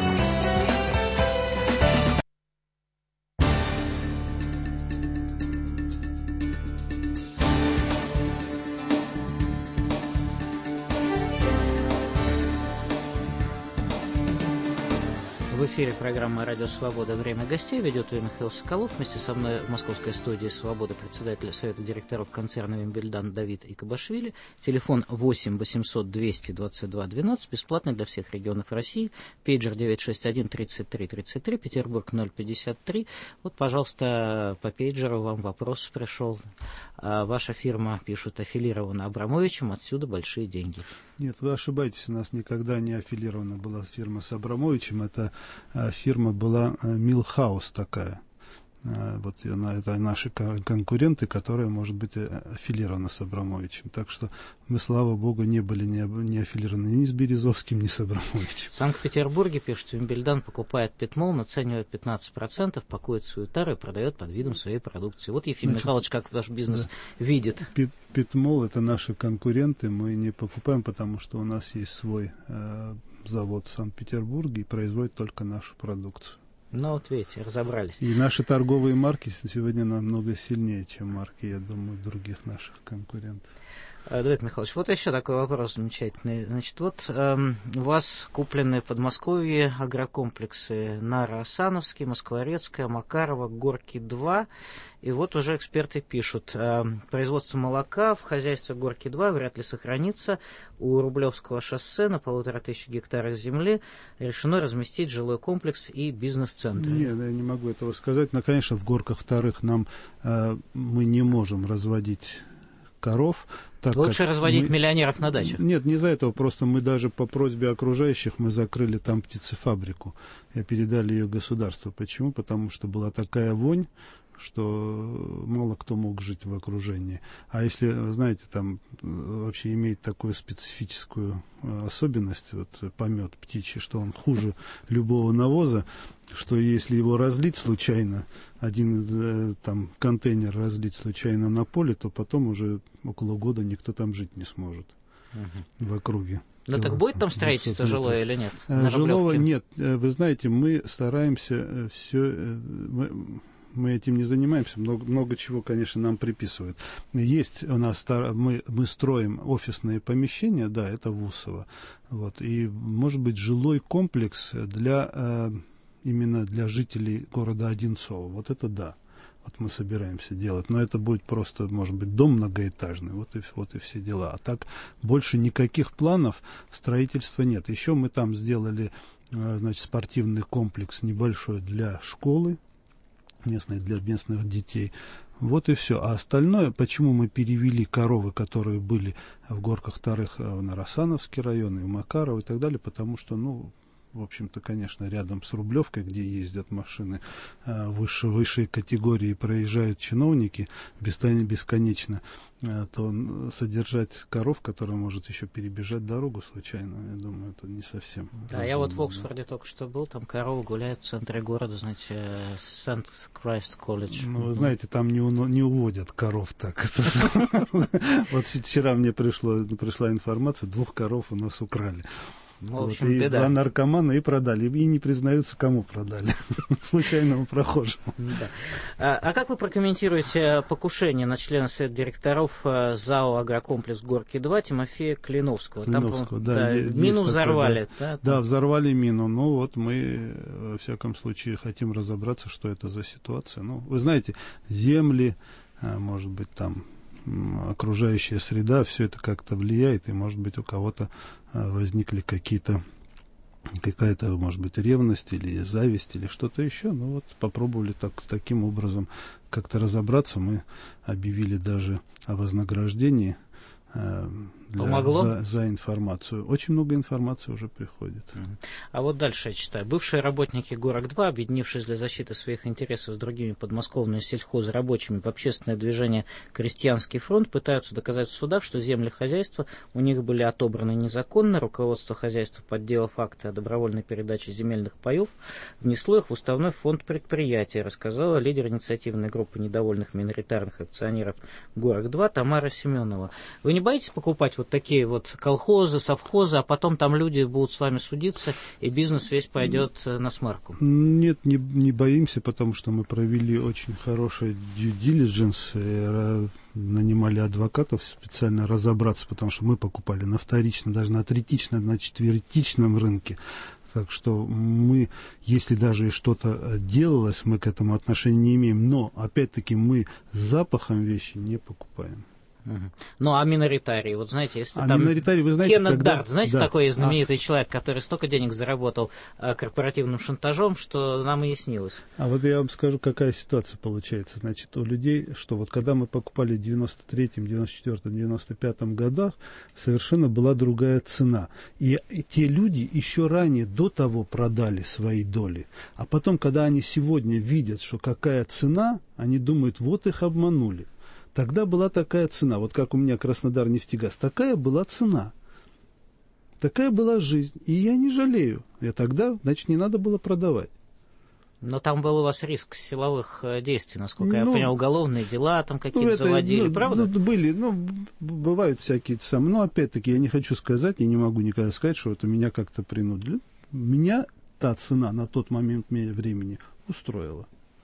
В эфире программа «Радио Свобода. Время гостей». Ведет ее Михаил Соколов. Вместе со мной в московской студии «Свобода» председатель Совета директоров концерна «Вимбельдан» Давид Икабашвили. Телефон 8 800 222 12, бесплатный для всех регионов России. Пейджер 961 33 33, Петербург 053. Вот, пожалуйста, по пейджеру вам вопрос пришел. Ваша фирма, пишут, аффилирована Абрамовичем, отсюда большие деньги. Нет, вы ошибаетесь, у нас никогда не аффилирована была фирма с Абрамовичем, эта фирма была Милхаус такая. Вот это наши конкуренты, которые, может быть, аффилированы с Абрамовичем. Так что мы, слава богу, не были не аффилированы ни с Березовским, ни с Абрамовичем. В Санкт-Петербурге, пишут, Вимбельдан покупает Питмол, наценивает 15%, пакует свою тару и продает под видом своей продукции. Вот, Ефим Михайлович, как ваш бизнес видит? Питмол — это наши конкуренты, мы не покупаем, потому что у нас есть свой завод в Санкт-Петербурге и производит только нашу продукцию. Ну, вот видите, разобрались. И наши торговые марки сегодня намного сильнее, чем марки, я думаю, других наших конкурентов. Давид Михайлович, вот еще такой вопрос замечательный. Значит, вот у вас куплены в Подмосковье агрокомплексы Нара-Осановский, Москворецкая, Макарова, Горки-2. И вот уже эксперты пишут, производство молока в хозяйстве Горки-2 вряд ли сохранится. У Рублевского шоссе на 1500 гектарах земли решено разместить жилой комплекс и бизнес-центр. Нет, я не могу этого сказать. Но, конечно, в Горках вторых мы не можем разводить коров. Лучше разводить миллионеров на дачах. Нет, не из-за этого. Просто мы даже по просьбе окружающих мы закрыли там птицефабрику и передали ее государству. Почему? Потому что была такая вонь, что мало кто мог жить в окружении. А если, знаете, там вообще имеет такую специфическую особенность, вот помет птичий, что он хуже любого навоза, что если его разлить случайно, один там контейнер разлить случайно на поле, то потом уже около года никто там жить не сможет в округе. Ну так будет там строительство жилое или нет? Жилого нет. Вы знаете, мы стараемся мы этим не занимаемся, много чего, конечно, нам приписывают. Есть у нас, мы строим офисные помещения, да, это в Усово, вот, и, может быть, жилой комплекс именно для жителей города Одинцово, вот это да. Вот мы собираемся делать, но это будет просто, может быть, дом многоэтажный, вот и все дела. А так больше никаких планов строительства нет. Еще мы там сделали, значит, спортивный комплекс небольшой для школы, для местных детей. Вот и все. А остальное, почему мы перевели коровы, которые были в Горках Вторых в Нарасановский район, и в Макаров и так далее, потому что, в общем-то, конечно, рядом с Рублевкой, где ездят машины высшей категории, проезжают чиновники бесконечно, то содержать коров, которая может еще перебежать дорогу случайно, я думаю, это не совсем. Да, я вот в Оксфорде только что был, там коровы гуляют в центре города, знаете, Сент-Крайст колледж. Вы знаете, там не уводят коров так. Вот вчера мне пришла информация, 2 коров у нас украли. В общем, и 2 наркомана и продали. И не признаются, кому продали. Случайному прохожему. Да. А как вы прокомментируете покушение на члена совета директоров ЗАО «Агрокомплекс Горки-2» Тимофея Клиновского? Мину взорвали. Да, взорвали мину. Вот мы, во всяком случае, хотим разобраться, что это за ситуация. Вы знаете, земли, может быть, там окружающая среда, все это как-то влияет, и, может быть, у кого-то возникли какая-то, может быть, ревность или зависть, или что-то еще. Попробовали таким образом как-то разобраться. Мы объявили даже о вознаграждении за информацию. Очень много информации уже приходит. А вот дальше я читаю. Бывшие работники ГОРок-2, объединившись для защиты своих интересов с другими подмосковными сельхозрабочими в общественное движение «Крестьянский фронт», пытаются доказать в судах, что земли хозяйства у них были отобраны незаконно. Руководство хозяйства, подделав акты о добровольной передаче земельных паев, внесло их в уставной фонд предприятия, рассказала лидер инициативной группы недовольных миноритарных акционеров ГОРок-2 Тамара Семенова. Вы не боитесь покупать вот такие вот колхозы, совхозы, а потом там люди будут с вами судиться, и бизнес весь пойдет на смарку? Нет, не боимся, потому что мы провели очень хороший due diligence, нанимали адвокатов специально разобраться, потому что мы покупали на вторичном, даже на третичном, на четвертичном рынке. Так что мы, если даже и что-то делалось, мы к этому отношения не имеем. Но, опять-таки, мы с запахом вещи не покупаем. Ну, а миноритарии, вот знаете, если там миноритарии, вы знаете, Кеннет Дарт, знаете, такой знаменитый человек, который столько денег заработал корпоративным шантажом, что нам и не снилось. А вот я вам скажу, какая ситуация получается. Значит, у людей, что вот когда мы покупали в 93-м, 94-м, 95-м годах, совершенно была другая цена. И те люди еще ранее, до того, продали свои доли. А потом, когда они сегодня видят, что какая цена, они думают, вот их обманули. Тогда была такая цена, вот как у меня Краснодар-Нефтегаз, такая была цена, такая была жизнь, и я не жалею. И тогда, значит, не надо было продавать. Но там был у вас риск силовых действий, насколько я понял, уголовные дела там какие-то заводили, правда? Были, бывают всякие самые, но опять-таки я не хочу сказать, я не могу никогда сказать, что это меня как-то принудили. Меня та цена на тот момент времени устроила.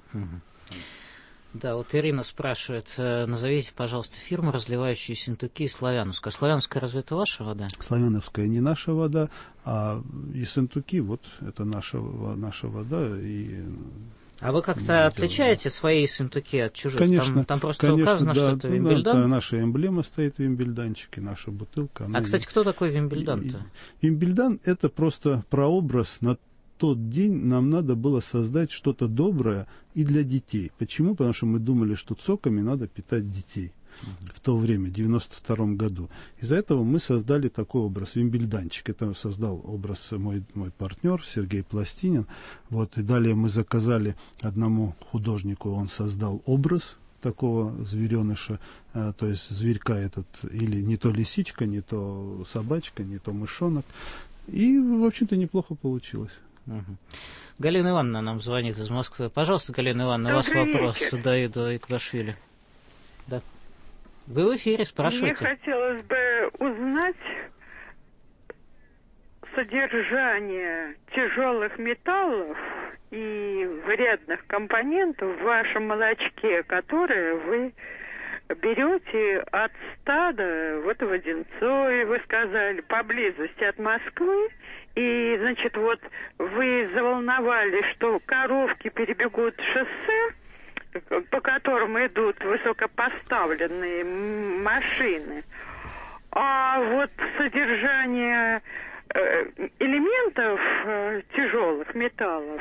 Да, вот Ирина спрашивает, назовите, пожалуйста, фирму, разливающую Ессентуки и Славяновская. Славяновская разве это ваша вода? Славяновская не наша вода, а Ессентуки, вот это наша вода. А вы как-то отличаете свои Ессентуки от чужих? Конечно. Там просто указано, да, что это Вимбельдан? Да, наша эмблема стоит Вимбельданчик, и наша бутылка. А, кстати, кто такой Вимбельдан-то? Вимбельдан – это просто прообраз на тот день нам надо было создать что-то доброе и для детей. Почему? Потому что мы думали, что соками надо питать детей в то время, в 92 году. Из-за этого мы создали такой образ, Вимбельданчик. Это создал образ мой партнер Сергей Пластинин. Вот, и далее мы заказали одному художнику, он создал образ такого звереныша, то есть зверька этот, или не то лисичка, не то собачка, не то мышонок. И, в общем-то, неплохо получилось. Галина Ивановна нам звонит из Москвы. Пожалуйста, Галина Ивановна, у вас вопрос к Давиду Икбашвили. Да. Вы в эфире, спрашивайте. Мне хотелось бы узнать содержание тяжелых металлов и вредных компонентов в вашем молочке, которые вы берете от стада, вот в Одинцове, вы сказали, поблизости от Москвы, и, значит, вот вы заволновались, что коровки перебегут шоссе, по которому идут высокопоставленные машины, а вот содержание элементов тяжелых металлов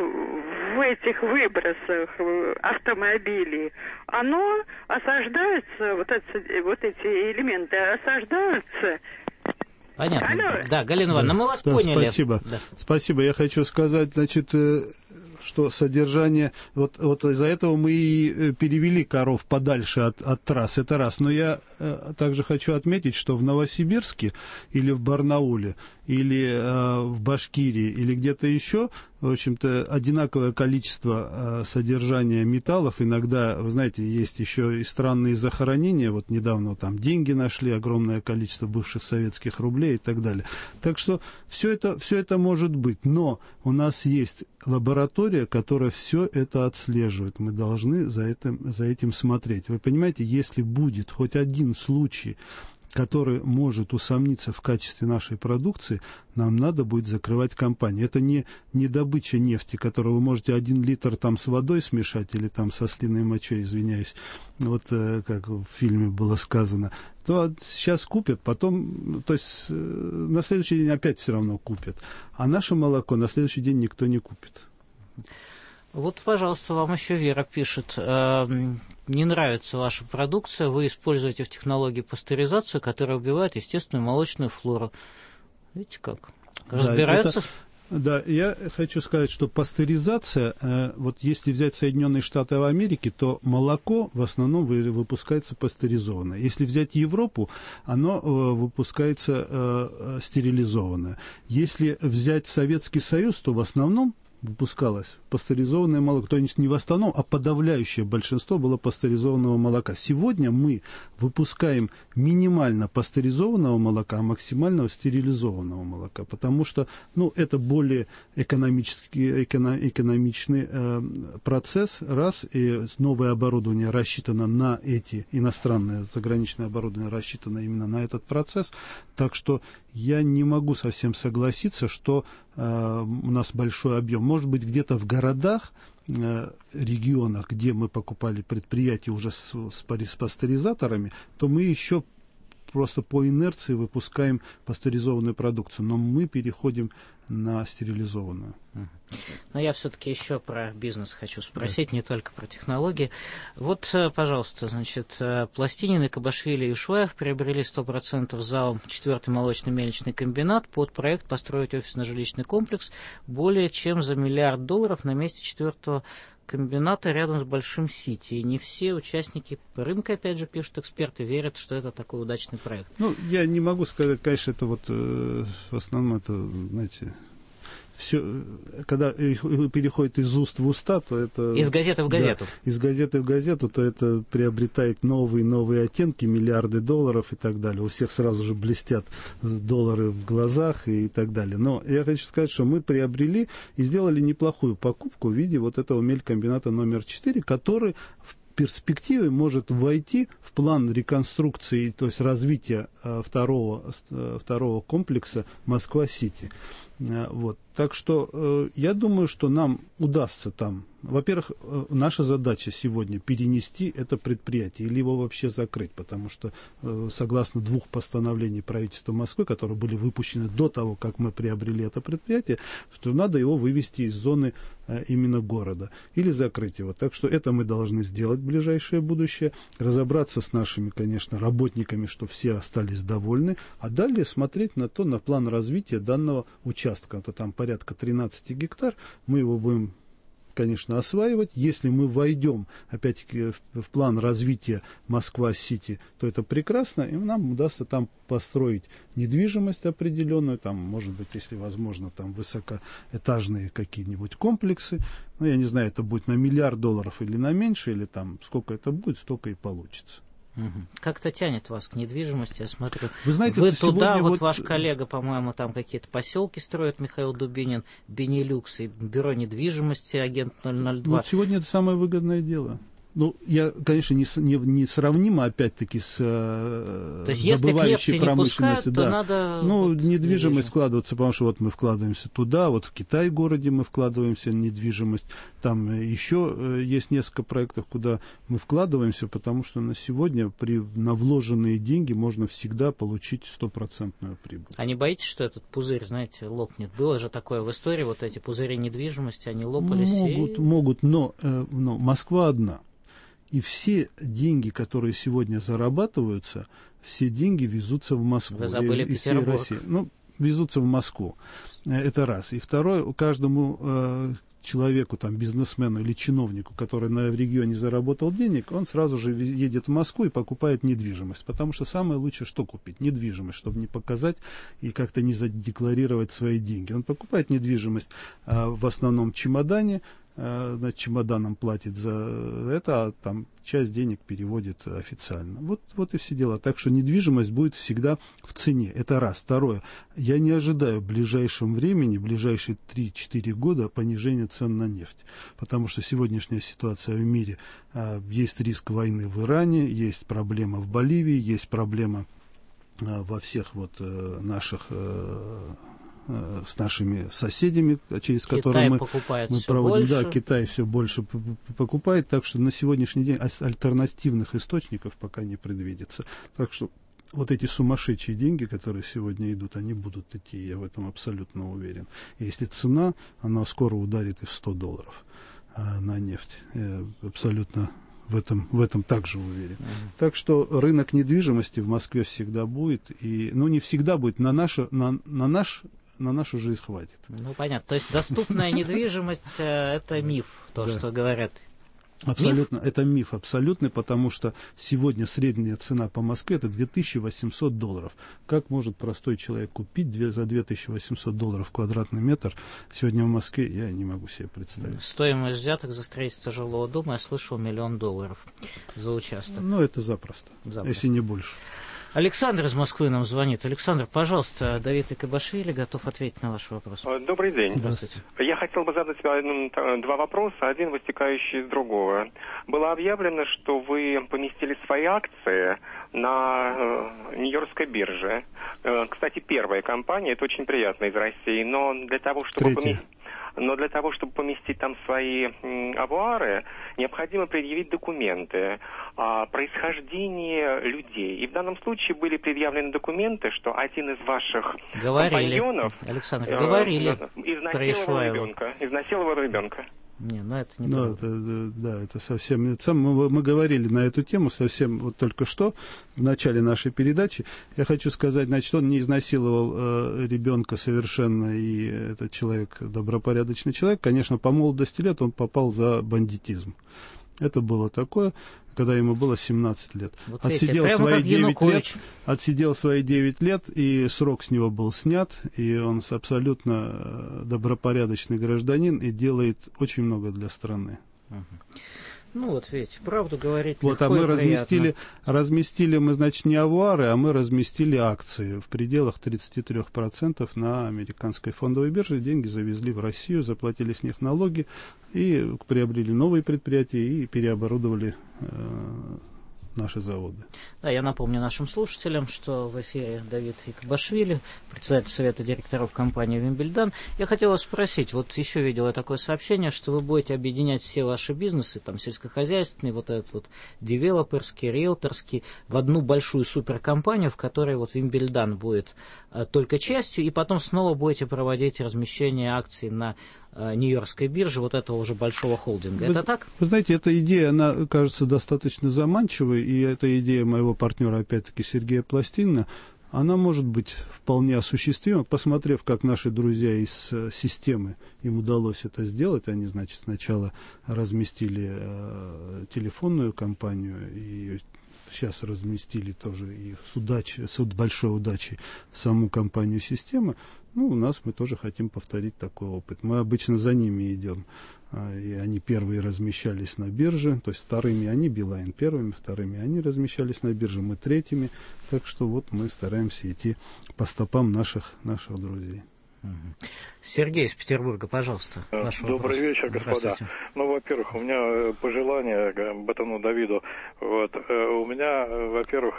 в этих выбросах автомобилей, оно осаждается, вот эти элементы осаждаются. Понятно. Алло. Да, Галина Ивановна, мы вас поняли. Спасибо. Да. Спасибо. Я хочу сказать, значит, что содержание... Вот из-за этого мы и перевели коров подальше от трасс. Это раз. Но я также хочу отметить, что в Новосибирске или в Барнауле, или в Башкирии, или где-то еще, в общем-то, одинаковое количество содержания металлов. Иногда, вы знаете, есть еще и странные захоронения. Вот недавно там деньги нашли, огромное количество бывших советских рублей и так далее. Так что все это может быть. Но у нас есть лаборатория, которая все это отслеживает. Мы должны за этим смотреть. Вы понимаете, если будет хоть один случай, который может усомниться в качестве нашей продукции, нам надо будет закрывать компанию. Это не добыча нефти, которую вы можете 1 литр там с водой смешать или там со слиной мочой, извиняюсь, вот как в фильме было сказано. То сейчас купят, потом, то есть на следующий день опять все равно купят. А наше молоко на следующий день никто не купит. Вот, пожалуйста, вам еще Вера пишет. Не нравится ваша продукция, вы используете в технологии пастеризацию, которая убивает естественную молочную флору. Видите как? Разбираются? Да, я хочу сказать, что пастеризация, вот если взять Соединенные Штаты Америки, то молоко в основном выпускается пастеризованное. Если взять Европу, оно выпускается стерилизованное. Если взять Советский Союз, то в основном выпускалось пастеризованное молоко, то есть не в основном, а подавляющее большинство было пастеризованного молока. Сегодня мы выпускаем минимально пастеризованного молока, а максимально стерилизованного молока, потому что это более экономичный процесс, раз, и новое оборудование рассчитано на эти, иностранное заграничное оборудование рассчитано именно на этот процесс, так что я не могу совсем согласиться, что у нас большой объем. Может быть, где-то в городах, регионах, где мы покупали предприятия уже с пастеризаторами, то мы еще просто по инерции выпускаем пастеризованную продукцию, но мы переходим на стерилизованную. Но я все-таки еще про бизнес хочу спросить, не только про технологии. Вот, пожалуйста, значит, Пластинин, Кабашвили и Ушваев приобрели 100% залом 4-й молочно-мельничный комбинат под проект построить офисно-жилищный комплекс более чем за $1 миллиард на месте 4-го комбината рядом с Большим Сити. И не все участники рынка, опять же, пишут эксперты, верят, что это такой удачный проект. Я не могу сказать, конечно, это вот в основном это, знаете, все, когда переходит из уст в уста, то это... Из газеты в газету. Да, из газеты в газету, то это приобретает новые оттенки, $миллиарды и так далее. У всех сразу же блестят доллары в глазах и так далее. Но я хочу сказать, что мы приобрели и сделали неплохую покупку в виде вот этого мелькомбината номер 4, который в перспективе может войти в план реконструкции, то есть развития второго комплекса Москва-Сити. Вот. Так что я думаю, что нам удастся там. Во-первых, наша задача сегодня перенести это предприятие или его вообще закрыть, потому что согласно 2 постановлений правительства Москвы, которые были выпущены до того, как мы приобрели это предприятие, что надо его вывести из зоны именно города или закрыть его. Так что это мы должны сделать в ближайшее будущее, разобраться с нашими, конечно, работниками, что все остались довольны, а далее смотреть на план развития данного участка. Это там порядка 13 гектар, мы его будем, конечно, осваивать. Если мы войдем, опять-таки, в план развития Москва-Сити, то это прекрасно, и нам удастся там построить недвижимость определенную, там, может быть, если возможно, там высокоэтажные какие-нибудь комплексы. Я не знаю, это будет на $1 миллиард или на меньше, или там сколько это будет, столько и получится. Как-то тянет вас к недвижимости, я смотрю. Вы знаете, вы туда, вот вот ваш коллега, по-моему, там какие-то поселки строит, Михаил Дубинин, Бенилюкс, и бюро недвижимости, агент 002. Вот сегодня это самое выгодное дело. Ну, я, конечно, не сравнимо, опять-таки, с добывающей промышленностью. То надо недвижимость вкладываться, потому что вот мы вкладываемся туда, вот в Китай-городе мы вкладываемся в недвижимость. Там еще есть несколько проектов, куда мы вкладываемся, потому что на сегодня на вложенные деньги можно всегда получить 100% прибыль. А не боитесь, что этот пузырь, знаете, лопнет? Было же такое в истории, вот эти пузыри недвижимости, они лопались. Могут, но Москва одна. И все деньги, которые сегодня зарабатываются, все деньги везутся в Москву. Вы забыли Петербург. Везутся в Москву. Это раз. И второе, каждому человеку, там, бизнесмену или чиновнику, который в регионе заработал денег, он сразу же едет в Москву и покупает недвижимость. Потому что самое лучшее, что купить? Недвижимость, чтобы не показать и как-то не задекларировать свои деньги. Он покупает недвижимость в основном чемодане, чемоданом платит за это, а там часть денег переводит официально. Вот и все дела. Так что недвижимость будет всегда в цене. Это раз. Второе. Я не ожидаю в ближайшем времени, в ближайшие 3-4 года понижения цен на нефть. Потому что сегодняшняя ситуация в мире, есть риск войны в Иране, есть проблема в Боливии, есть проблема во всех наших с нашими соседями, через которые мы проводим. Да, Китай все больше покупает, так что на сегодняшний день альтернативных источников пока не предвидится. Так что вот эти сумасшедшие деньги, которые сегодня идут, они будут идти, я в этом абсолютно уверен. И если цена, она скоро ударит и в $100 на нефть. Я абсолютно в этом также уверен. Так что рынок недвижимости в Москве всегда будет, и, не всегда будет, на нашу жизнь хватит. Понятно. То есть доступная недвижимость – это миф, что говорят. Абсолютно, это миф абсолютный, потому что сегодня средняя цена по Москве это $2800. Как может простой человек купить за $2800 квадратный метр сегодня в Москве, я не могу себе представить. Стоимость взяток за строительство жилого дома, я слышал, $1 миллион за участок. Это запросто, если не больше. Александр из Москвы нам звонит. Александр, пожалуйста, Давид Икабашвили готов ответить на ваш вопрос. Добрый день. Здравствуйте. Я хотел бы задать два вопроса, один вытекающий из другого. Было объявлено, что вы поместили свои акции на Нью-Йоркской бирже. Кстати, первая компания, это очень приятно, из России, но для того, чтобы поместить там свои авуары, необходимо предъявить документы о происхождении людей. И в данном случае были предъявлены документы, что один из ваших компаньонов Александр, изнасиловал ребенка. Это не то. Это совсем... Мы говорили на эту тему совсем только что, в начале нашей передачи. Я хочу сказать, он не изнасиловал ребенка совершенно, и этот человек добропорядочный человек. Конечно, по молодости лет он попал за бандитизм. Это было такое, когда ему было 17 лет. Отсидел свои 9 лет, и срок с него был снят, и он абсолютно добропорядочный гражданин и делает очень много для страны. Видите, правду говорить легко а мы и разместили мы, не авуары, а мы разместили акции в пределах 33% на американской фондовой бирже. Деньги завезли в Россию, заплатили с них налоги и приобрели новые предприятия и переоборудовали наши заводы. Я напомню нашим слушателям, что в эфире Давид Икабашвили, председатель Совета директоров компании «Вимбельдан». Я хотел вас спросить, еще видел я такое сообщение, что вы будете объединять все ваши бизнесы, сельскохозяйственный, этот девелоперский, риэлторский, в одну большую суперкомпанию, в которой «Вимбельдан» будет только частью, и потом снова будете проводить размещение акций на Нью-Йоркской бирже этого уже большого холдинга. Это так? Вы знаете, эта идея, она кажется достаточно заманчивой, и эта идея моего партнера, опять-таки, Сергея Пластинина, она может быть вполне осуществима, посмотрев, как наши друзья из системы, им удалось это сделать. Они, сначала разместили телефонную компанию и сейчас разместили тоже и с большой удачей саму компанию «Система». Ну, у нас мы тоже хотим повторить такой опыт. Мы обычно за ними идем. И они первые размещались на бирже, то есть вторыми они, Билайн первыми, вторыми они размещались на бирже, мы третьими. Так что вот мы стараемся идти по стопам наших друзей. Сергей из Петербурга, пожалуйста. Добрый вечер, господа. Ну, во-первых, у меня пожелание Батану Давиду. Вот, у меня, во-первых,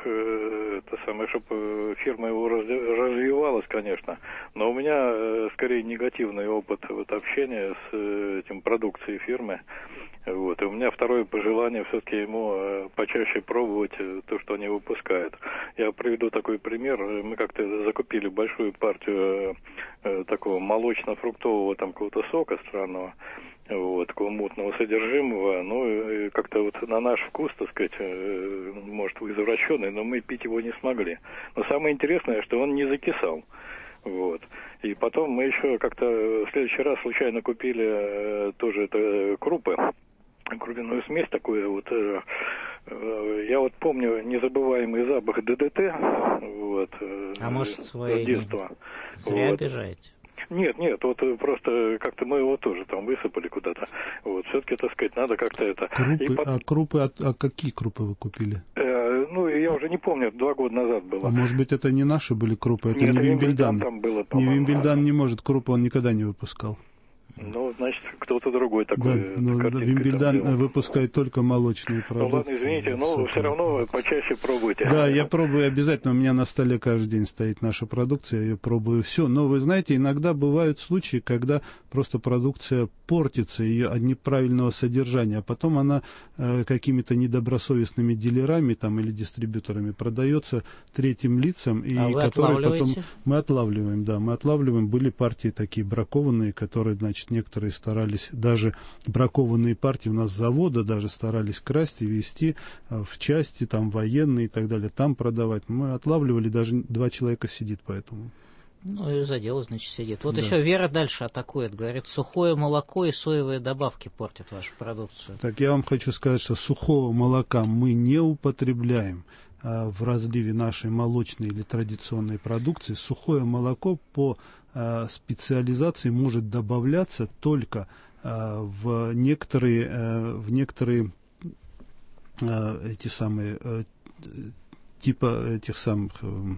чтобы фирма его развивалась, конечно, но у меня скорее негативный опыт общения с этим продукцией фирмы. Вот. И у меня второе пожелание все-таки ему почаще пробовать то, что они выпускают. Я приведу такой пример. Мы как-то закупили большую партию такого молочно-фруктового там какого-то сока странного, вот, такого мутного содержимого. Ну, и как-то вот на наш вкус, так сказать, может, извращенный, но мы пить его не смогли. Но самое интересное, что он не закисал. Вот. И потом мы еще как-то в следующий раз случайно купили тоже это крупы, крупяную смесь такую вот. Я вот помню незабываемый запах ДДТ. Вот, а может, свои детства. Зря обижаете. Нет, вот просто как-то мы его тоже там высыпали куда-то. Вот, все-таки, так сказать, надо как-то это... Какие крупы вы купили? Ну, я уже не помню, 2 года назад было. А может быть, это не наши были крупы, это нет, не Вимбельдан. Там было, не Вимбельдан не может крупы, он никогда не выпускал. Ну, значит, кто-то другой такой. Да, но Вимбельдан выпускает только молочные продукты. Ну, ладно, извините, но все равно почаще пробуйте. Да, я пробую обязательно. У меня на столе каждый день стоит наша продукция, я ее пробую все. Но вы знаете, иногда бывают случаи, когда просто продукция портится, ее от неправильного содержания, а потом она какими-то недобросовестными дилерами там, или дистрибьюторами продается третьим лицам, и которые потом мы отлавливаем. Да, мы отлавливаем. Были партии такие бракованные, которые, значит, некоторые старались, даже бракованные партии у нас с завода даже старались красть и везти в части, там, военные и так далее, там продавать. Мы отлавливали, даже 2 человека сидит поэтому. Ну, и за дело, значит, сидит. Вот да. Еще Вера дальше атакует, говорит, сухое молоко и соевые добавки портят вашу продукцию. Так я вам хочу сказать, что сухого молока мы не употребляем в разливе нашей молочной или традиционной продукции. Сухое молоко по специализации может добавляться только в некоторые эти самые типа этих самых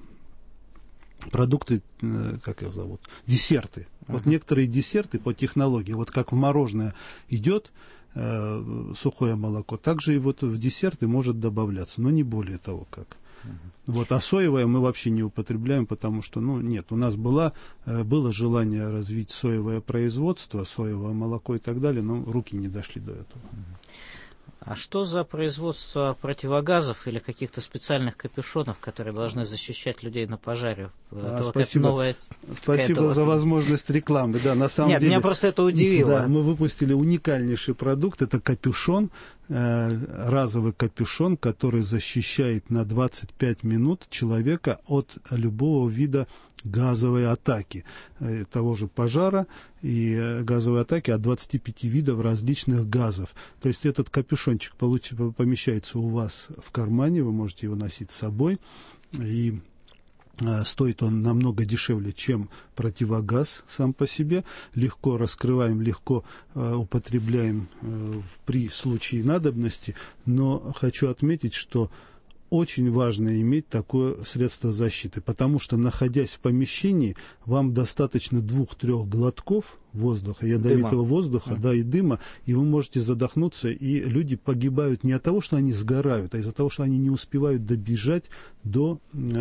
продукты, как их зовут, десерты. Вот некоторые десерты по технологии, вот как в мороженое идет сухое молоко, также и вот в десерты может добавляться, но не более того как. Вот, а соевое мы вообще не употребляем, потому что, ну, нет, у нас было желание развить соевое производство, соевое молоко и так далее, но руки не дошли до этого. А что за производство противогазов или каких-то специальных капюшонов, которые должны защищать людей на пожаре? Спасибо за возможность рекламы. Да, на самом деле, меня просто это удивило. Да, мы выпустили уникальнейший продукт. Это капюшон, разовый капюшон, который защищает на 25 минут человека от любого вида газовой атаки, того же пожара и газовой атаки от 25 видов различных газов. То есть этот капюшончик помещается у вас в кармане, вы можете его носить с собой, и стоит он намного дешевле, чем противогаз сам по себе. Легко раскрываем, легко употребляем при случае надобности, но хочу отметить, что очень важно иметь такое средство защиты, потому что, находясь в помещении, вам достаточно 2-3 глотков воздуха, ядовитого воздуха, да, и дыма, и вы можете задохнуться, и люди погибают не от того, что они сгорают, а из-за того, что они не успевают добежать до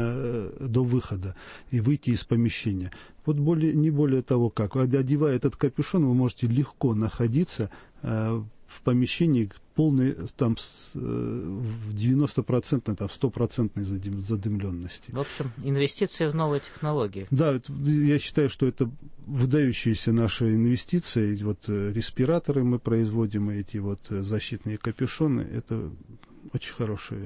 выхода и выйти из помещения. Вот не более того как. Одевая этот капюшон, вы можете легко находиться в помещении полной, там, в 90%, там, 100% задымленности. В общем, инвестиции в новые технологии. Да, я считаю, что это выдающиеся наши инвестиции. Вот респираторы мы производим, эти вот защитные капюшоны, это очень хорошие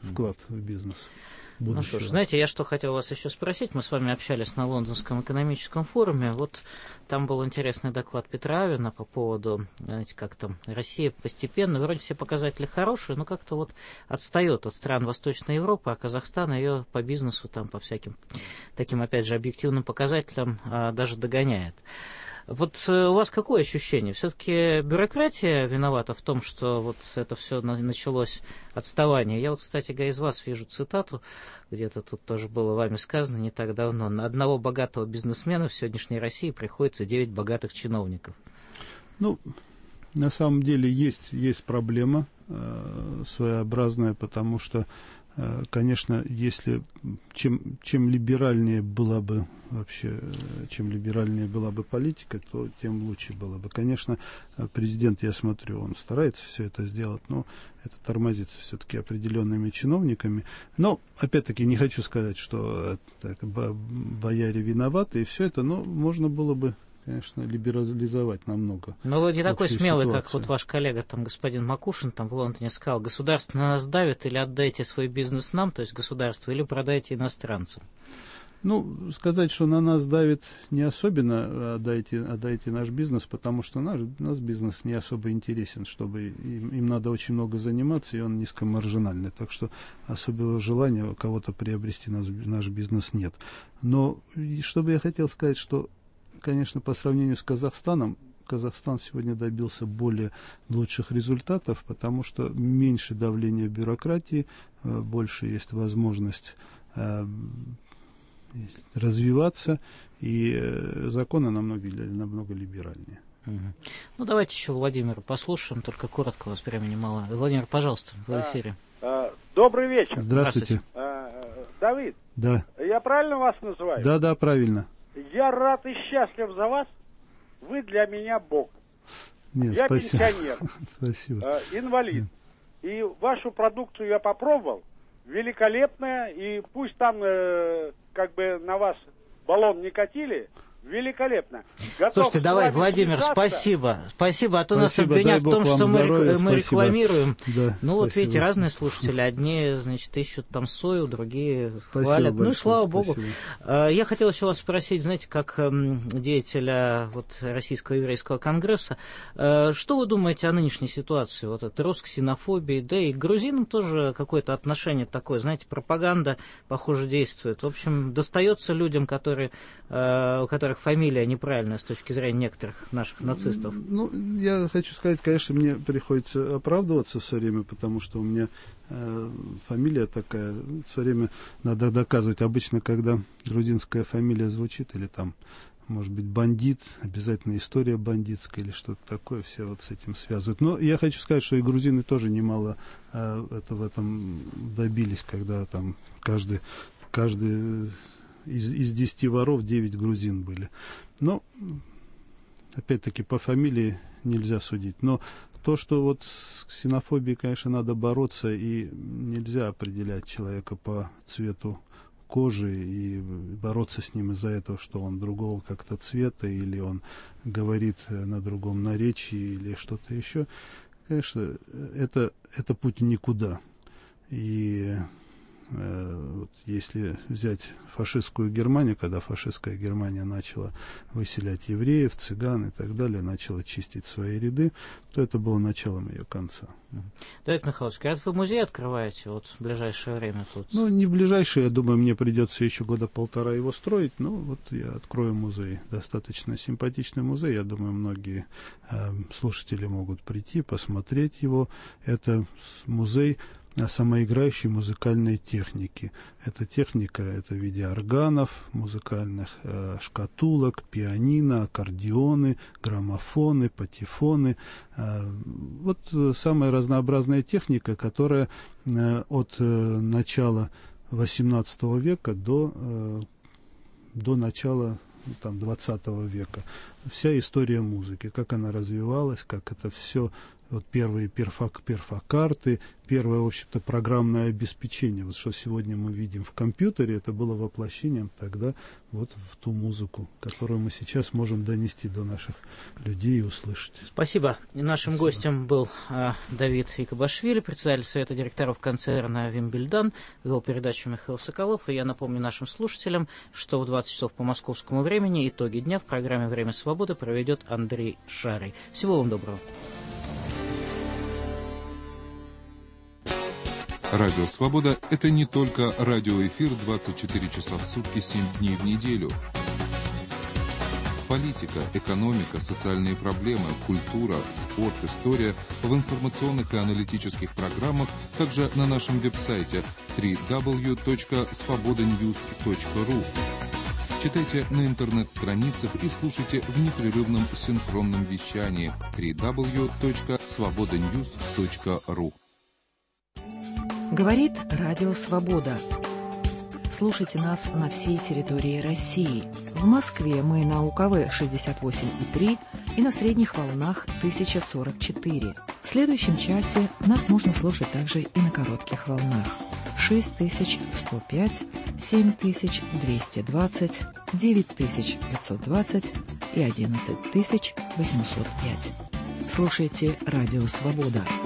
вклад в бизнес. Ну что ж, знаете, я что хотел вас еще спросить. Мы с вами общались на Лондонском экономическом форуме. Вот там был интересный доклад Петра Авена по поводу, знаете, как там Россия постепенно, вроде все показатели хорошие, но как-то вот отстает от стран Восточной Европы, а Казахстан ее по бизнесу, там, по всяким таким, опять же, объективным показателям даже догоняет. Вот у вас какое ощущение? Все-таки бюрократия виновата в том, что вот это все началось отставание? Я вот, кстати говоря, из вас вижу цитату, где-то тут тоже было вами сказано не так давно. На одного богатого бизнесмена в сегодняшней России приходится 9 богатых чиновников. Ну, на самом деле есть проблема своеобразная, потому что, конечно, если чем либеральнее была бы вообще, чем либеральнее была бы политика, то тем лучше было бы. Конечно, президент, я смотрю, он старается все это сделать, но это тормозится все-таки определенными чиновниками. Но, опять-таки, не хочу сказать, что так, бояре виноваты и все это, но можно было бы, конечно, либерализовать намного. Но вы не такой смелый, ситуацию. как вот ваш коллега, там, господин Макушин, там в Лондоне сказал: государство на нас давит, или отдайте свой бизнес нам, то есть государству, или продайте иностранцам. Ну, сказать, что на нас давит, не особенно отдайте наш бизнес, потому что наш бизнес не особо интересен, чтобы им надо очень много заниматься, и он низкомаржинальный. Так что особого желания у кого-то приобрести наш бизнес нет. Но что бы я хотел сказать, что, конечно, по сравнению с Казахстаном, Казахстан сегодня добился более лучших результатов, потому что меньше давления бюрократии, больше есть возможность развиваться, и законы намного либеральнее. Ну, давайте еще Владимира послушаем, только коротко, у вас времени мало. Владимир, пожалуйста, в эфире. Добрый вечер. Здравствуйте. Давид, да. Я правильно вас называю? Да, правильно. Я рад и счастлив за вас. Вы для меня Бог. Нет, я спасибо. пенсионер. Спасибо. Инвалид. И вашу продукцию я попробовал. Великолепная. И пусть там как бы на вас баллон не катили. Великолепно. Слушайте, давай, Владимир, спасибо. Спасибо, а то нас обвинят в том, что мы рекламируем. Да, ну, вот спасибо. видите, разные слушатели. Одни, значит, ищут там сою, другие хвалят. Большое, ну, и слава богу. Спасибо. Я хотел еще вас спросить, знаете, как деятеля вот, Российского еврейского конгресса, что вы думаете о нынешней ситуации, вот этой русской ксенофобии, да и к грузинам тоже какое-то отношение такое, знаете, пропаганда, похоже, действует. В общем, достается людям, у которых фамилия неправильная с точки зрения некоторых наших нацистов. Ну, я хочу сказать, конечно, мне приходится оправдываться все время, потому что у меня фамилия такая, все время надо доказывать. Обычно, когда грузинская фамилия звучит, или там, может быть, бандит, обязательно история бандитская или что-то такое, все вот с этим связывают. Но я хочу сказать, что и грузины тоже немало в этом добились, когда там каждый из 10 воров 9 грузин были. Но, опять-таки, по фамилии нельзя судить. Но то, что вот с ксенофобией, конечно, надо бороться, и нельзя определять человека по цвету кожи и бороться с ним из-за этого, что он другого как-то цвета, или он говорит на другом наречии, или что-то еще. Конечно, это путь никуда. И вот если взять фашистскую Германию, когда фашистская Германия начала выселять евреев, цыган и так далее, начала чистить свои ряды, то это было началом ее конца. Давид Михайлович, когда вы музей открываете вот в ближайшее время тут? Ну, не в ближайшее, я думаю, мне придется еще года полтора его строить, но вот я открою музей, достаточно симпатичный музей, я думаю, многие слушатели могут прийти, посмотреть его. Это музей самоиграющей музыкальной техники. Это техника, это в виде органов, музыкальных шкатулок, пианино, аккордеоны, граммофоны, патефоны. Вот самая разнообразная техника, которая от начала XVIII века до начала там, 20 века. Вся история музыки, как она развивалась, как это все вот первые перфокарты, первое, в общем-то, программное обеспечение. Вот что сегодня мы видим в компьютере, это было воплощением тогда вот в ту музыку, которую мы сейчас можем донести до наших людей и услышать. Спасибо. И нашим гостем был Давид Икабашвили, председатель Совета директоров концерна «Вимбельдан», вел передачу Михаил Соколов. И я напомню нашим слушателям, что в 20 часов по московскому времени итоги дня в программе «Время свободы» проведет Андрей Шарий. Всего вам доброго. Радио «Свобода» — это не только радиоэфир 24 часа в сутки, 7 дней в неделю. Политика, экономика, социальные проблемы, культура, спорт, история в информационных и аналитических программах, также на нашем веб-сайте www.svobodanews.ru. Читайте на интернет-страницах и слушайте в непрерывном синхронном вещании www.svobodanews.ru. Говорит Радио Свобода. Слушайте нас на всей территории России. В Москве мы на УКВ 68,3 и на средних волнах 1044. В следующем часе нас можно слушать также и на коротких волнах 6105, 7220, 9520 и 11805. Слушайте Радио Свобода.